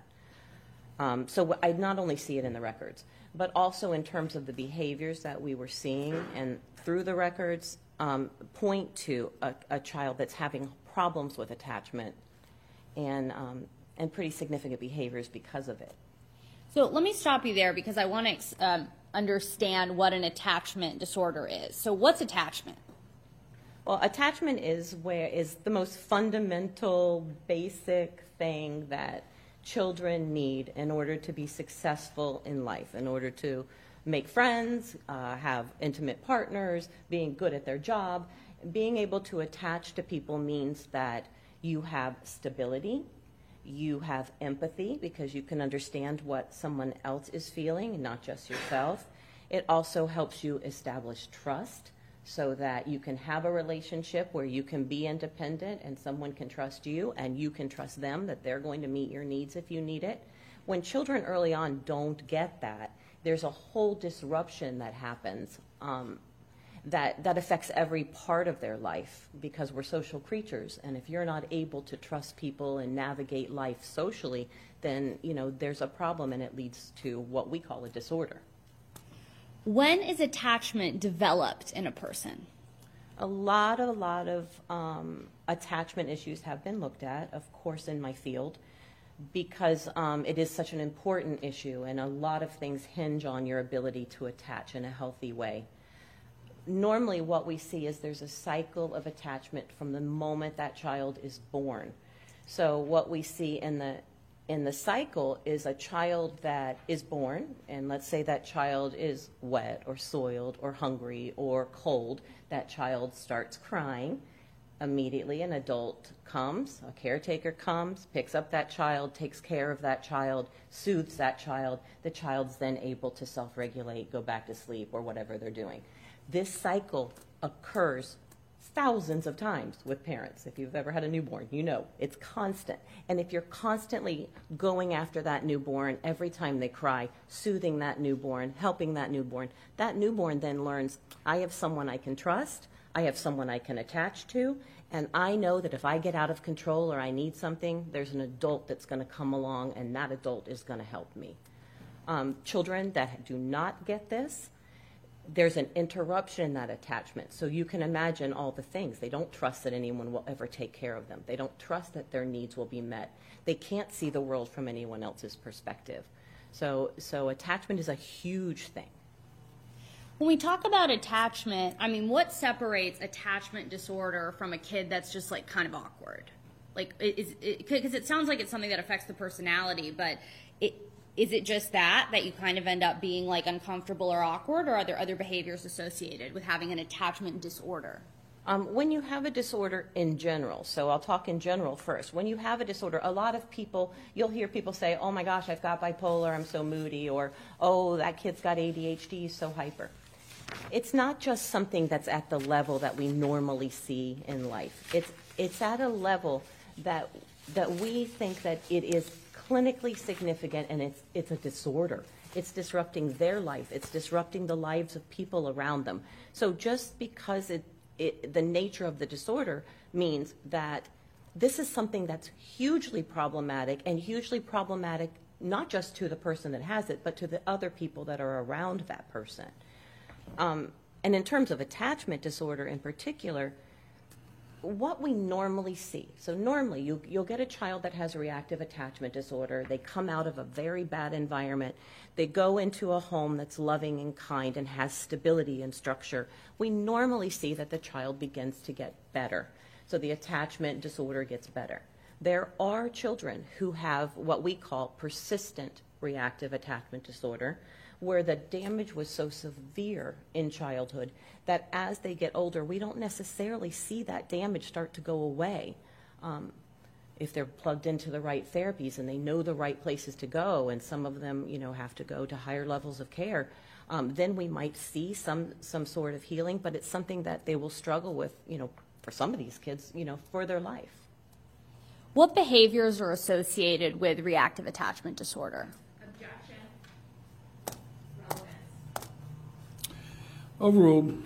Um, so I not only see it in the records, but also in terms of the behaviors that we were seeing and through the records um, point to a, a child that's having problems with attachment and, um, and pretty significant behaviors because of it. So let me stop you there because I want to um, understand what an attachment disorder is. So what's attachment? Well, attachment is where is the most fundamental, basic thing that children need in order to be successful in life, in order to make friends, uh, have intimate partners, being good at their job. Being able to attach to people means that you have stability, you have empathy because you can understand what someone else is feeling, not just yourself. It also helps you establish trust so that you can have a relationship where you can be independent and someone can trust you and you can trust them that they're going to meet your needs if you need it. When children early on don't get that, there's a whole disruption that happens um, that, that affects every part of their life because we're social creatures. And if you're not able to trust people and navigate life socially, then, you know, there's a problem and it leads to what we call a disorder. When is attachment developed in a person? A lot, a lot of um, attachment issues have been looked at, of course, in my field, because um, it is such an important issue and a lot of things hinge on your ability to attach in a healthy way. Normally what we see is there's a cycle of attachment from the moment that child is born. So what we see in the in the cycle is a child that is born, and let's say that child is wet or soiled or hungry or cold. That child starts crying. immediately an adult comes, a caretaker comes, picks up that child, takes care of that child, soothes that child. The child's then able to self-regulate, go back to sleep, or whatever they're doing. This cycle occurs thousands of times with parents. If you've ever had a newborn, you know it's constant. And if you're constantly going after that newborn every time they cry, soothing that newborn, helping that newborn, that newborn then learns, I have someone I can trust, I have someone I can attach to, and I know that if I get out of control or I need something, there's an adult that's going to come along, and that adult is going to help me. Um, children that do not get this, there's an interruption in that attachment. So you can imagine all the things. They don't trust that anyone will ever take care of them. They don't trust that their needs will be met. They can't see the world from anyone else's perspective. So, so attachment is a huge thing. When we talk about attachment, I mean, what separates attachment disorder from a kid that's just like kind of awkward? Like, is it, because it sounds like it's something that affects the personality, but it, is it just that, that you kind of end up being like uncomfortable or awkward, or are there other behaviors associated with having an attachment disorder? Um, when you have a disorder in general, so I'll talk in general first. When you have a disorder, a lot of people, you'll hear people say, oh my gosh, I've got bipolar, I'm so moody, or oh, that kid's got A D H D, he's so hyper. It's not just something that's at the level that we normally see in life. It's, it's at a level that, that we think that it is clinically significant, and it's, it's a disorder. It's disrupting their life. It's disrupting the lives of people around them. So just because it, it, the nature of the disorder means that this is something that's hugely problematic, and hugely problematic not just to the person that has it, but to the other people that are around that person. Um, and in terms of attachment disorder in particular, what we normally see, so normally you, you'll get a child that has a reactive attachment disorder. They come out of a very bad environment. They go into a home that's loving and kind and has stability and structure. We normally see that the child begins to get better. So the attachment disorder gets better. There are children who have what we call persistent reactive attachment disorder, where the damage was so severe in childhood that as they get older, we don't necessarily see that damage start to go away. Um, if they're plugged into the right therapies and they know the right places to go, and some of them, you know, have to go to higher levels of care, um, then we might see some, some sort of healing, but it's something that they will struggle with, you know, for some of these kids, you know, for their life. What behaviors are associated with reactive attachment disorder? Overruled.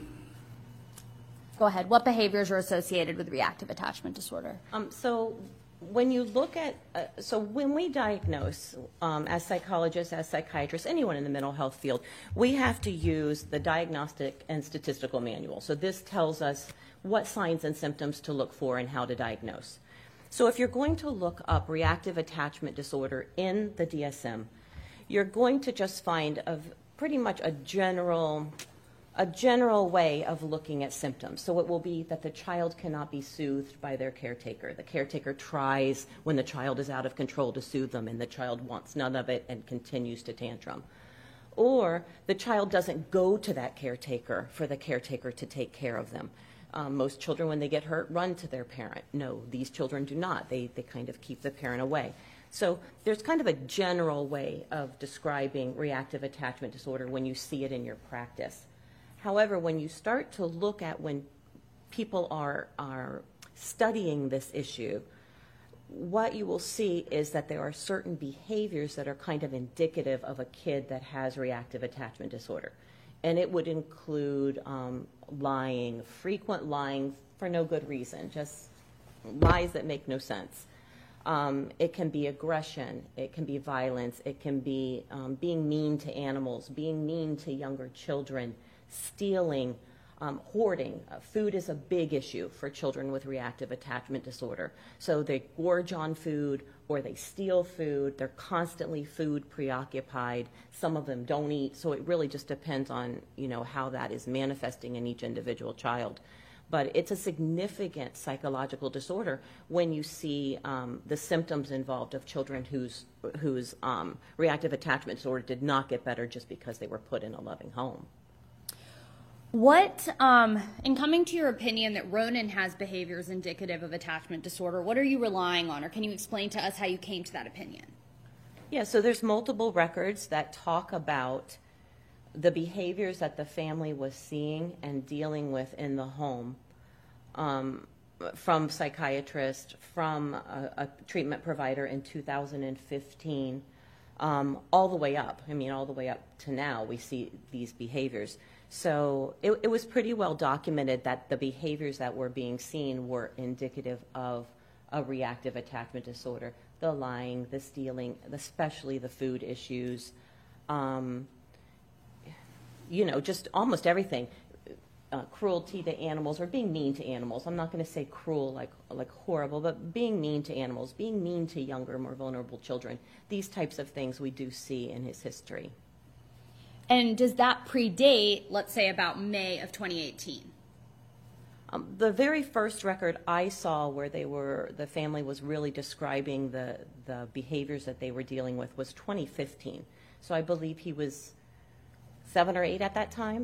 Go ahead. What behaviors are associated with reactive attachment disorder? Um, so when you look at, uh, so when we diagnose, um, as psychologists, as psychiatrists, anyone in the mental health field, we have to use the Diagnostic and Statistical Manual. So this tells us what signs and symptoms to look for and how to diagnose. So if you're going to look up reactive attachment disorder in the D S M, you're going to just find a, pretty much a general a general way of looking at symptoms. So it will be that the child cannot be soothed by their caretaker. The caretaker tries when the child is out of control to soothe them, and the child wants none of it and continues to tantrum. Or the child doesn't go to that caretaker for the caretaker to take care of them. Um, most children, when they get hurt, run to their parent. No, these children do not. They, they kind of keep the parent away. So there's kind of a general way of describing reactive attachment disorder when you see it in your practice. However, when you start to look at when people are, are studying this issue, what you will see is that there are certain behaviors that are kind of indicative of a kid that has reactive attachment disorder. And it would include um, lying, frequent lying for no good reason, just lies that make no sense. Um, it can be aggression, it can be violence, it can be um, being mean to animals, being mean to younger children, stealing, um, hoarding. Uh, food is a big issue for children with reactive attachment disorder. So they gorge on food or they steal food. They're constantly food preoccupied. Some of them don't eat. So it really just depends on, you know, how that is manifesting in each individual child. But it's a significant psychological disorder when you see um, the symptoms involved of children whose, whose um, reactive attachment disorder did not get better just because they were put in a loving home. What, um, in coming to your opinion that Ronan has behaviors indicative of attachment disorder, what are you relying on, or can you explain to us how you came to that opinion? Yeah, so there's multiple records that talk about the behaviors that the family was seeing and dealing with in the home, um, from psychiatrists, from a, a treatment provider in two thousand fifteen, um, all the way up. I mean, all the way up to now, we see these behaviors. So it, it was pretty well documented that the behaviors that were being seen were indicative of a reactive attachment disorder. The lying, the stealing, especially the food issues, um, you know, just almost everything. Uh, cruelty to animals or being mean to animals. I'm not going to say cruel like like horrible, but being mean to animals, being mean to younger, more vulnerable children. These types of things we do see in his history. And does that predate, let's say, about May of twenty eighteen? Um, the very first record I saw where they were, the family was really describing the, the behaviors that they were dealing with was twenty fifteen. So I believe he was seven or eight at that time.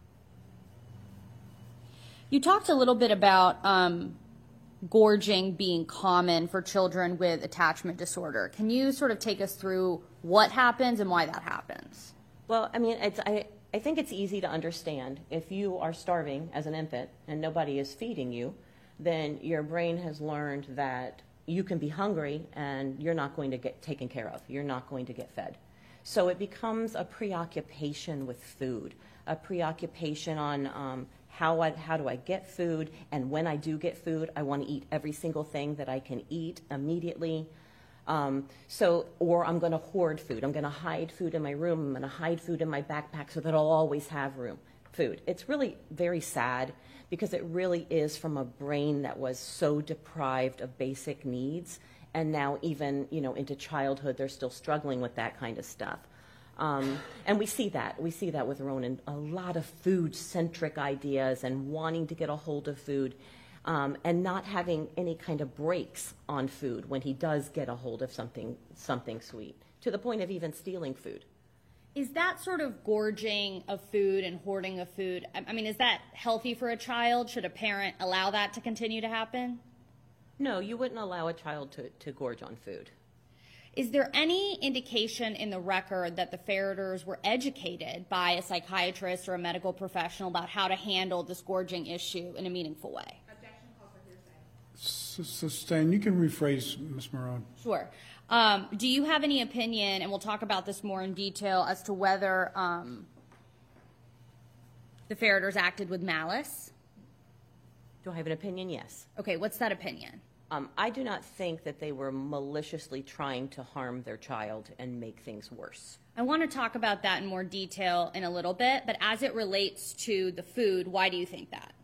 You talked a little bit about um, gorging being common for children with attachment disorder. Can you sort of take us through what happens and why that happens? Well, I mean, it's, I, I think it's easy to understand. If you are starving as an infant and nobody is feeding you, then your brain has learned that you can be hungry and you're not going to get taken care of. You're not going to get fed. So it becomes a preoccupation with food, a preoccupation on um, how, I, how do I get food, and when I do get food, I want to eat every single thing that I can eat immediately. Um, so, or I'm going to hoard food. I'm going to hide food in my room. I'm going to hide food in my backpack so that I'll always have room, food. It's really very sad because it really is from a brain that was so deprived of basic needs, and now even, you know, into childhood, they're still struggling with that kind of stuff. Um, and we see that. We see that with Ronan, a lot of food-centric ideas and wanting to get a hold of food. Um, and not having any kind of breaks on food when he does get a hold of something something sweet, to the point of even stealing food. Is that sort of gorging of food and hoarding of food, I mean, is that healthy for a child? Should a parent allow that to continue to happen? No, you wouldn't allow a child to, to gorge on food. Is there any indication in the record that the Ferreters were educated by a psychiatrist or a medical professional about how to handle this gorging issue in a meaningful way? Sustained. You can rephrase, Miz Marone. Sure. Um, do you have any opinion, and we'll talk about this more in detail, as to whether um, the Ferreters acted with malice? Do I have an opinion? Yes. Okay, what's that opinion? Um, I do not think that they were maliciously trying to harm their child and make things worse. I want to talk about that in more detail in a little bit, but as it relates to the food, why do you think that?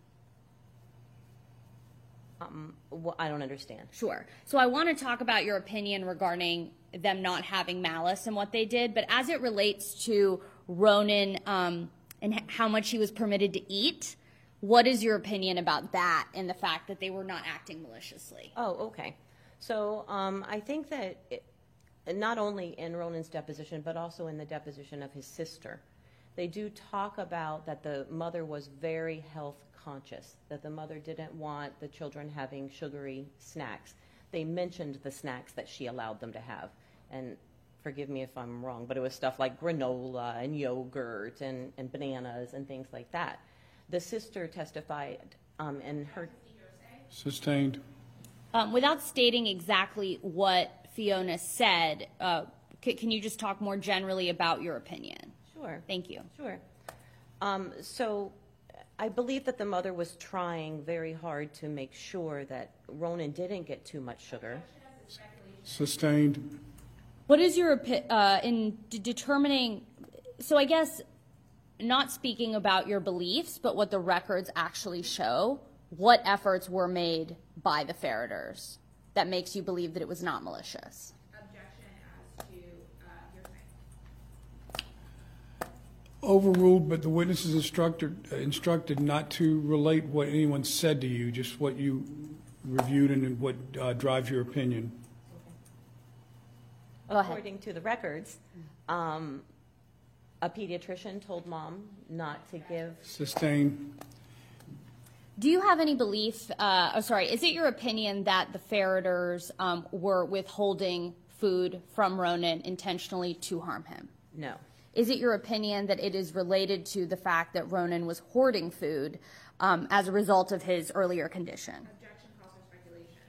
Um, well, I don't understand. Sure. So I want to talk about your opinion regarding them not having malice and what they did, but as it relates to Ronan um, and how much he was permitted to eat, what is your opinion about that and the fact that they were not acting maliciously? Oh, okay. So um, I think that it, not only in Ronan's deposition, but also in the deposition of his sister, they do talk about that the mother was very health conscious, that the mother didn't want the children having sugary snacks. They mentioned the snacks that she allowed them to have. And forgive me if I'm wrong, but it was stuff like granola and yogurt and, and bananas and things like that. The sister testified um, in her... Sustained. Um, without stating exactly what Fiona said, uh, c- can you just talk more generally about your opinion? Sure. Thank you. Sure. Um, so I believe that the mother was trying very hard to make sure that Ronan didn't get too much sugar. Sustained. What is your opinion uh, in d- determining, so I guess not speaking about your beliefs, but what the records actually show, what efforts were made by the Ferreters that makes you believe that it was not malicious? Overruled, but the witness is instructed, uh, instructed not to relate what anyone said to you, just what you reviewed and what uh, drives your opinion. According to the records, um, A pediatrician told mom not to give. Sustained. Do you have any belief, uh, oh, sorry, is it your opinion that the Ferreters um, were withholding food from Ronan intentionally to harm him? No. Is it your opinion that it is related to the fact that Ronan was hoarding food um, as a result of his earlier condition? Objection, cause for speculation.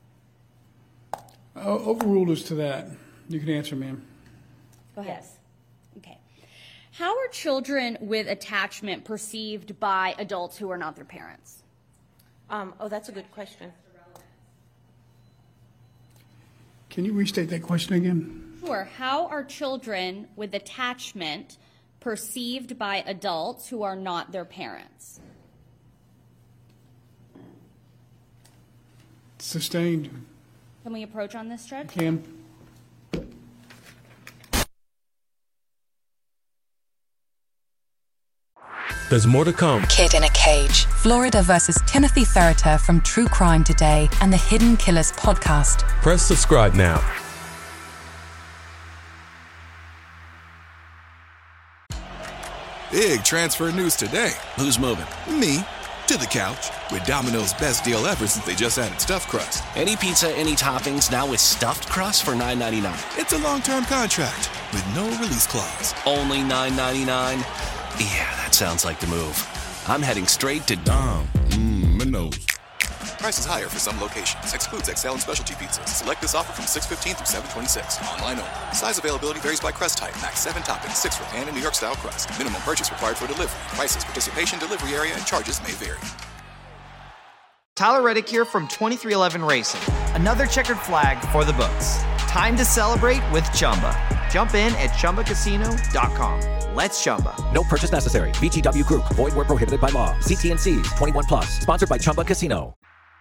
Uh, overruled as to that. You can answer, ma'am. Go ahead. Yes. Okay. How are children with attachment perceived by adults who are not their parents? Um, oh, that's a good question. Can you restate that question again? Sure. How are children with attachment perceived by adults who are not their parents? Sustained. Can we approach on this, Judge? Can. There's more to come. Kid in a Cage. Florida versus Timothy Ferreter from True Crime Today and the Hidden Killers podcast. Press subscribe now. Big transfer news today. Who's moving? Me. To the couch. With Domino's best deal ever since they just added stuffed crust. Any pizza, any toppings, now with stuffed crust for nine ninety-nine. It's a long-term contract with no release clause. Only nine ninety-nine? Yeah, that sounds like the move. I'm heading straight to Dom. Mmm, Prices higher for some locations. Excludes X L and specialty pizzas. Select this offer from six fifteen through seven twenty-six. Online only. Size availability varies by crust type. Max seven toppings. Six for pan and New York style crust. Minimum purchase required for delivery. Prices, participation, delivery area, and charges may vary. Tyler Reddick here from twenty-three eleven Racing. Another checkered flag for the books. Time to celebrate with Chumba. Jump in at Chumba Casino dot com. Let's Chumba. No purchase necessary. V G W Group. Void where prohibited by law. See T N Cs. twenty-one plus. Sponsored by Chumba Casino.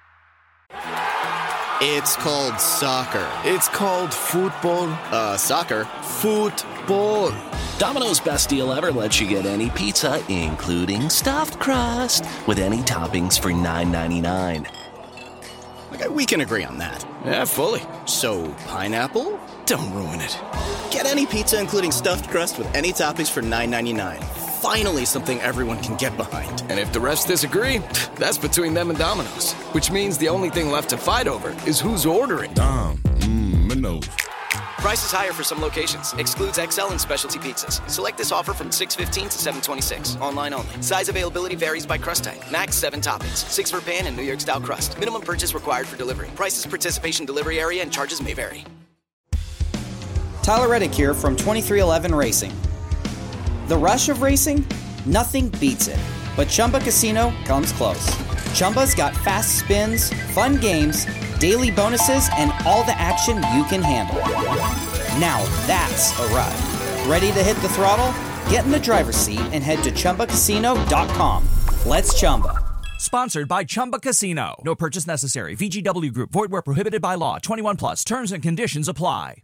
It's called soccer. It's called football. Uh, soccer. Football. Domino's best deal ever lets you get any pizza, including stuffed crust, with any toppings for nine ninety-nine. Okay, we can agree on that. Yeah, fully. So, pineapple? Don't ruin it. Get any pizza, including stuffed crust, with any toppings for nine ninety-nine. Finally, something everyone can get behind. And if the rest disagree, that's between them and Domino's. Which means the only thing left to fight over is who's ordering. Dom. Mmm, Prices higher for some locations. Excludes X L and specialty pizzas. Select this offer from six fifteen to seven twenty-six. Online only. Size availability varies by crust type. Max seven toppings. Six for pan and New York style crust. Minimum purchase required for delivery. Prices, participation, delivery area, and charges may vary. Tyler Reddick here from twenty-three eleven Racing. The rush of racing? Nothing beats it. But Chumba Casino comes close. Chumba's got fast spins, fun games, daily bonuses, and all the action you can handle. Now that's a ride. Ready to hit the throttle? Get in the driver's seat and head to Chumba Casino dot com. Let's Chumba. Sponsored by Chumba Casino. No purchase necessary. V G W Group. Void where prohibited by law. twenty-one plus. Terms and conditions apply.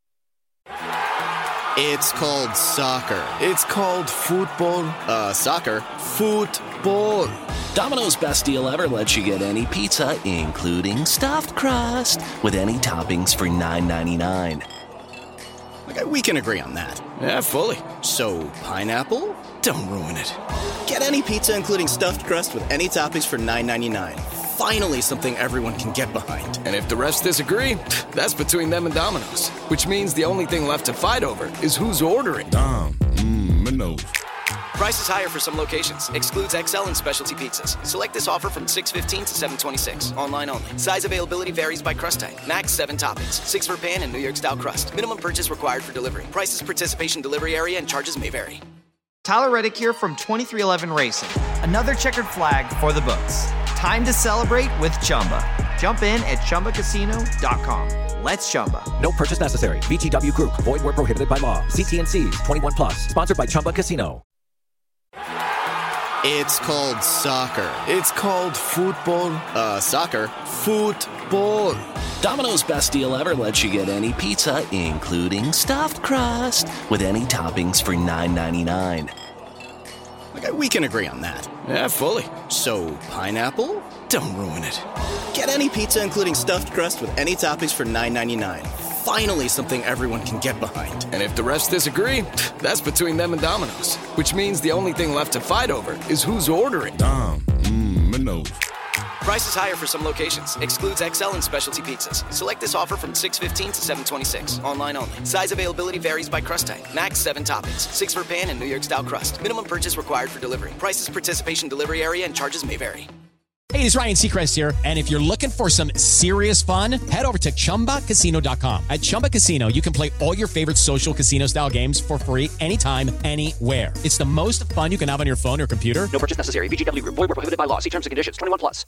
It's called soccer. It's called football. Uh, soccer. Football. Domino's best deal ever lets you get any pizza, including stuffed crust, with any toppings for nine ninety-nine. Okay, we can agree on that. Yeah, fully. So, pineapple? Don't ruin it. Get any pizza, including stuffed crust, with any toppings for nine ninety-nine. Finally, something everyone can get behind. And if the rest disagree, that's between them and Domino's. Which means the only thing left to fight over is who's ordering. Dom. Mmm, Prices higher for some locations. Excludes X L and specialty pizzas. Select this offer from six fifteen to seven twenty-six. Online only. Size availability varies by crust type. Max seven toppings. Six for pan and New York style crust. Minimum purchase required for delivery. Prices, participation, delivery area, and charges may vary. Tyler Reddick here from twenty-three eleven Racing. Another checkered flag for the books. Time to celebrate with Chumba. Jump in at Chumba Casino dot com. Let's Chumba. No purchase necessary. V G W Group. Void where prohibited by law. See T N Cs. twenty-one plus. Sponsored by Chumba Casino. It's called soccer. It's called football. Uh, soccer. Football. Domino's best deal ever lets you get any pizza, including stuffed crust, with any toppings for nine ninety-nine. Okay, we can agree on that. Yeah, fully. So, pineapple? Don't ruin it. Get any pizza, including stuffed crust, with any toppings for nine ninety-nine. Finally, something everyone can get behind. And if the refs disagree, that's between them and Domino's. Which means the only thing left to fight over is who's ordering. Dom, Domino's. Price is higher for some locations. Excludes X L and specialty pizzas. Select this offer from six fifteen to seven twenty-six. Online only. Size availability varies by crust type. Max seven toppings. Six for pan and New York style crust. Minimum purchase required for delivery. Prices, participation, delivery area, and charges may vary. Hey, it's Ryan Seacrest here, and if you're looking for some serious fun, head over to Chumba Casino dot com. At Chumba Casino, you can play all your favorite social casino-style games for free anytime, anywhere. It's the most fun you can have on your phone or computer. No purchase necessary. V G W Group. Void where prohibited by law. See terms and conditions. twenty-one plus.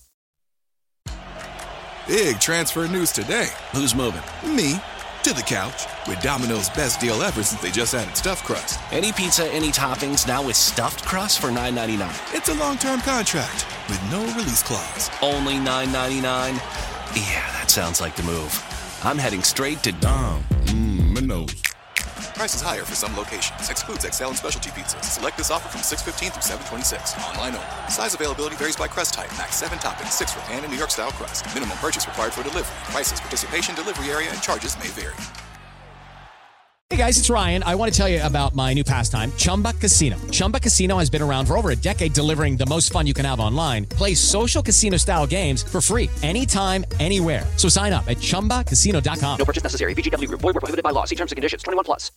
Big transfer news today. Who's moving? Me. To the couch. With Domino's best deal ever since they just added stuffed crust. Any pizza, any toppings, now with stuffed crust for nine ninety-nine. It's a long-term contract with no release clause. Only nine ninety-nine? Yeah, that sounds like the move. I'm heading straight to Domino's. Price is higher for some locations. Excludes X L and specialty pizzas. Select this offer from six fifteen through seven twenty-six. Online only. Size availability varies by crust type. Max seven toppings. Six for pan and New York style crust. Minimum purchase required for delivery. Prices, participation, delivery area, and charges may vary. Hey guys, it's Ryan. I want to tell you about my new pastime, Chumba Casino. Chumba Casino has been around for over a decade, delivering the most fun you can have online. Play social casino-style games for free anytime, anywhere. So sign up at Chumba Casino dot com. No purchase necessary. V G W Group. Void where prohibited by law. See terms and conditions. twenty-one plus.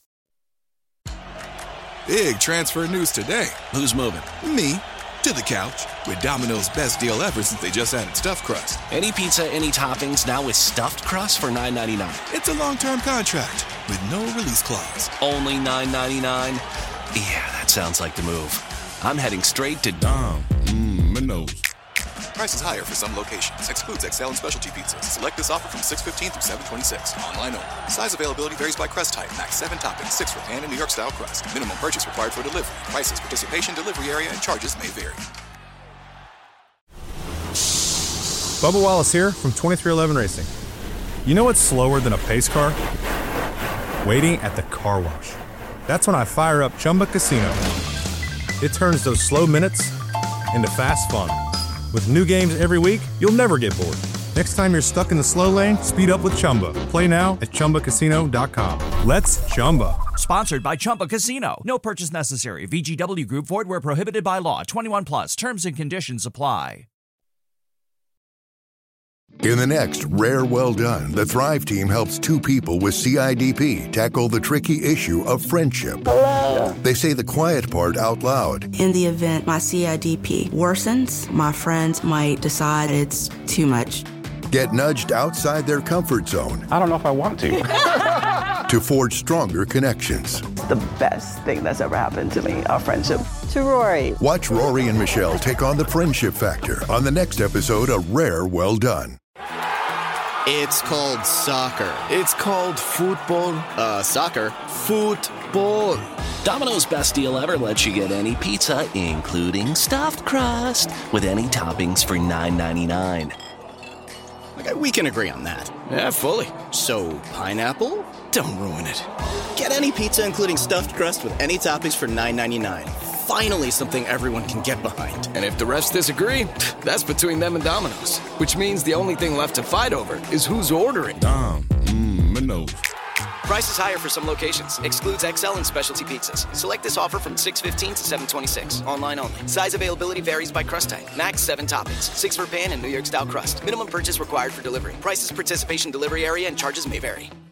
Big transfer news today. Who's moving? Me. To the couch. With Domino's best deal ever since they just added stuffed crust. Any pizza, any toppings, now with stuffed crust for nine ninety-nine. It's a long-term contract with no release clause. Only nine ninety-nine? Yeah, that sounds like the move. I'm heading straight to Domino's. Price is higher for some locations. Excludes X L and specialty pizzas. Select this offer from six fifteen through seven twenty-six. Online only. Size availability varies by crust type. Max seven toppings. Six for pan and New York style crust. Minimum purchase required for delivery. Prices, participation, delivery area, and charges may vary. Bubba Wallace here from twenty-three eleven Racing. You know what's slower than a pace car? Waiting at the car wash. That's when I fire up Chumba Casino. It turns those slow minutes into fast fun. With new games every week, you'll never get bored. Next time you're stuck in the slow lane, speed up with Chumba. Play now at Chumba Casino dot com. Let's Chumba. Sponsored by Chumba Casino. No purchase necessary. V G W Group. Void where prohibited by law. twenty-one plus. Terms and conditions apply. In the next Rare Well Done, the Thrive team helps two people with C I D P tackle the tricky issue of friendship. Hello. They say the quiet part out loud. In the event my C I D P worsens, my friends might decide it's too much. Get nudged outside their comfort zone. I don't know if I want to. To forge stronger connections. The best thing that's ever happened to me, our friendship. To Rory. Watch Rory and Michelle take on the friendship factor on the next episode of Rare Well Done. It's called soccer. It's called football. Uh, soccer. Football. Domino's best deal ever lets you get any pizza, including stuffed crust, with any toppings for nine ninety-nine. Okay, we can agree on that. Yeah, fully. So, pineapple? Don't ruin it. Get any pizza, including stuffed crust, with any toppings for nine ninety-nine. Finally, something everyone can get behind. And if the refs disagree, that's between them and Domino's. Which means the only thing left to fight over is who's ordering. Domino's. Price is higher for some locations. Excludes X L and specialty pizzas. Select this offer from six fifteen to seven twenty-six. Online only. Size availability varies by crust type. Max seven toppings. Six for pan and New York style crust. Minimum purchase required for delivery. Prices, participation, delivery area, and charges may vary.